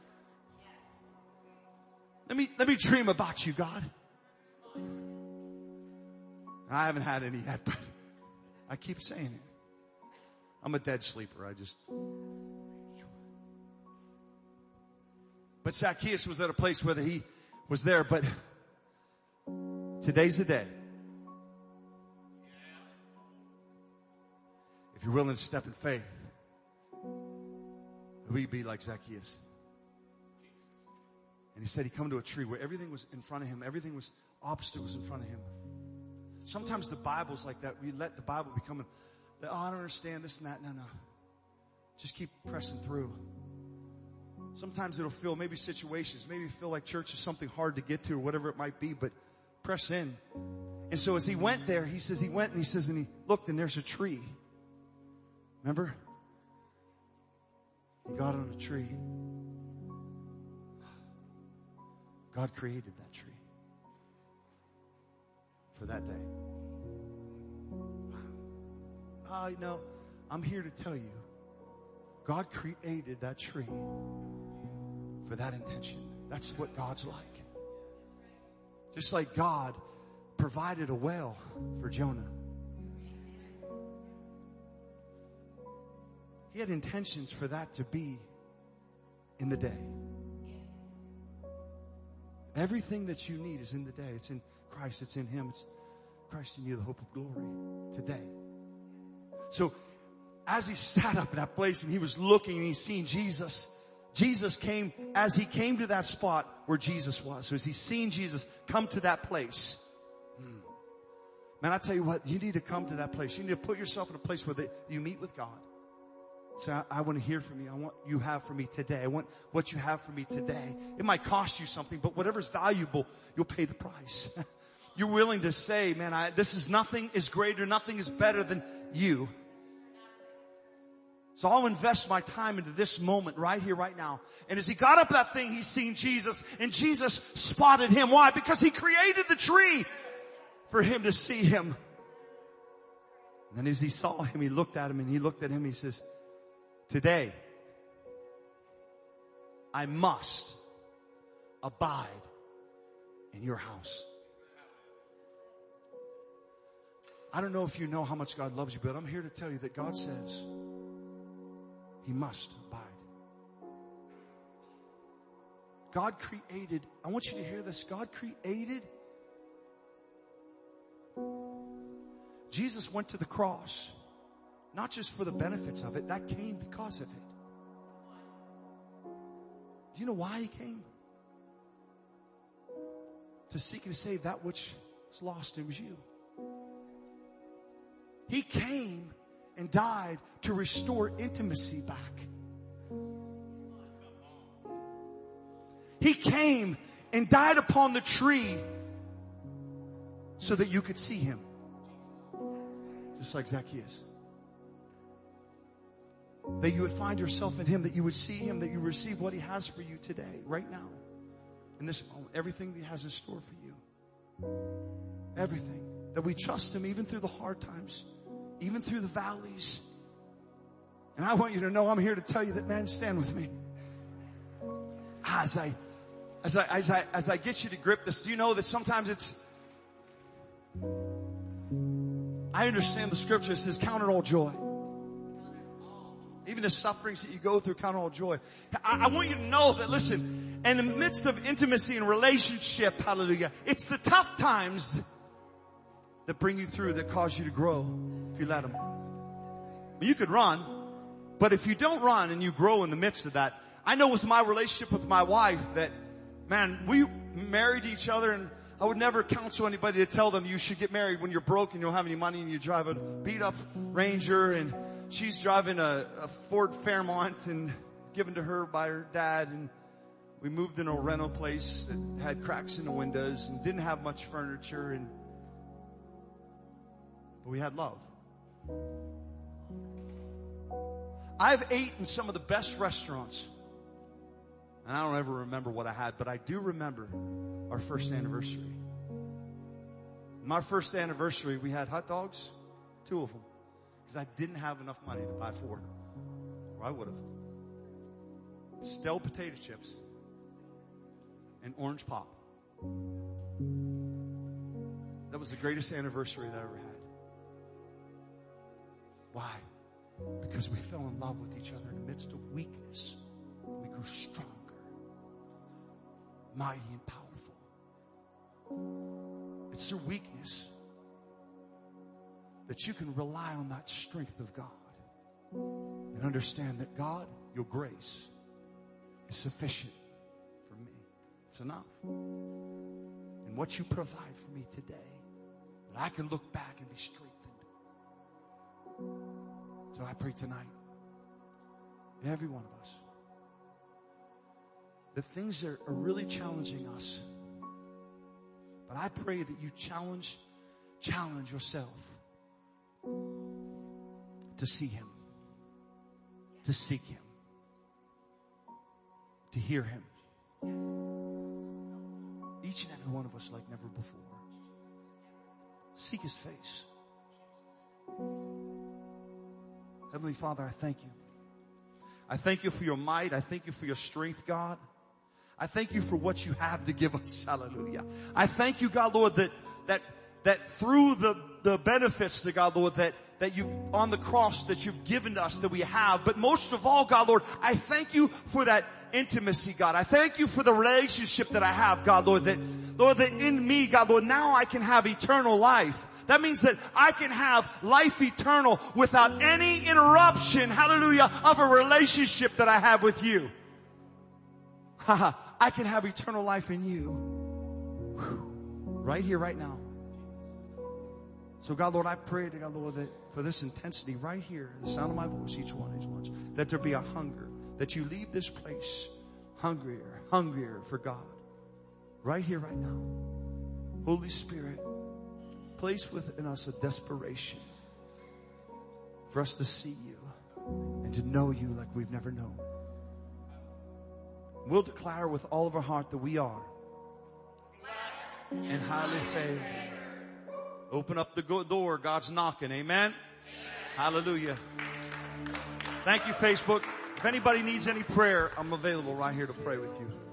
Let me dream about you, God. I haven't had any yet, but I keep saying it. I'm a dead sleeper. But Zacchaeus was at a place where he was there, but today's the day. If you're willing to step in faith, we be like Zacchaeus. And he said he come to a tree where everything was in front of him. Everything was obstacles in front of him. Sometimes the Bible's like that. We let the Bible become, I don't understand this and that. No. Just keep pressing through. Sometimes it'll feel, maybe situations, maybe feel like church is something hard to get to or whatever it might be, but press in. And so as he went there, he says he went and he looked and there's a tree. Remember? He got on a tree. God created that tree for that day. You know, I'm here to tell you, God created that tree for that intention. That's what God's like. Just like God provided a well for Jonah. He had intentions for that to be in the day. Everything that you need is in the day. It's in Christ. It's in Him. It's Christ in you, the hope of glory today. So as he sat up in that place and he was looking and he's seen Jesus, Jesus came, as he came to that spot where Jesus was. So as he's seen Jesus come to that place, man, I tell you what, you need to come to that place. You need to put yourself in a place where you meet with God. So I want to hear from you. I want you have for me today. I want what you have for me today. It might cost you something, but whatever's valuable, you'll pay the price. You're willing to say, man, nothing is greater, nothing is better than you. So I'll invest my time into this moment right here, right now. And as he got up that thing, he's seen Jesus, and Jesus spotted him. Why? Because he created the tree for him to see him. And then as he saw him, he looked at him, and he looked at him, he says, today, I must abide in your house. I don't know if you know how much God loves you, but I'm here to tell you that God says He must abide. God created, I want you to hear this, God created. Jesus went to the cross, not just for the benefits of it, that came because of it. Do you know why He came? To seek and to save that which was lost. It was you. He came and died to restore intimacy back. He came and died upon the tree so that you could see Him. Just like Zacchaeus. That you would find yourself in Him, that you would see Him, that you receive what He has for you today, right now. In this moment, everything that He has in store for you. Everything. That we trust Him even through the hard times, even through the valleys. And I want you to know, I'm here to tell you that, man, stand with me. As I get you to grip this, do you know that sometimes I understand the scripture says, count it all joy. Even the sufferings that you go through, count it all joy. I want you to know that, listen, in the midst of intimacy and relationship, hallelujah, it's the tough times that bring you through, that cause you to grow, if you let them. You could run, but if you don't run and you grow in the midst of that, I know with my relationship with my wife that, man, we married each other, and I would never counsel anybody to tell them you should get married when you're broke and you don't have any money and you drive a beat up Ranger, and she's driving a Ford Fairmont and given to her by her dad, and we moved in a rental place that had cracks in the windows and didn't have much furniture, but we had love. I've ate in some of the best restaurants, and I don't ever remember what I had, but I do remember our first anniversary. My first anniversary, we had hot dogs, 2 of them, because I didn't have enough money to buy 4, or I would have. Stale potato chips and orange pop. That was the greatest anniversary that I ever had. Why? Because we fell in love with each other in the midst of weakness. We grew stronger, mighty and powerful. It's through weakness that you can rely on that strength of God and understand that, God, your grace is sufficient for me. It's enough. And what you provide for me today, that I can look back and be strengthened. So I pray tonight, every one of us, the things that are really challenging us, but I pray that you challenge yourself to see Him, to seek Him, to hear Him. Each and every one of us like never before. Seek His face. Heavenly Father, I thank you. I thank you for your might. I thank you for your strength, God. I thank you for what you have to give us. Hallelujah. I thank you, God, Lord, that through the benefits to God, Lord, that you on the cross that you've given us that we have. But most of all, God, Lord, I thank you for that intimacy, God. I thank you for the relationship that I have, God, Lord, that in me, God, Lord, now I can have eternal life. That means that I can have life eternal without any interruption, hallelujah, of a relationship that I have with you. I can have eternal life in you. Right here, right now. So God, Lord, I pray to God, Lord, that for this intensity right here, the sound of my voice, each one of these ones, that there be a hunger, that you leave this place hungrier for God. Right here, right now. Holy Spirit, place within us a desperation for us to see you and to know you like we've never known. We'll declare with all of our heart that we are blessed and highly favored. Open up the door. God's knocking. Amen. Hallelujah. Thank you, Facebook. If anybody needs any prayer, I'm available right here to pray with you.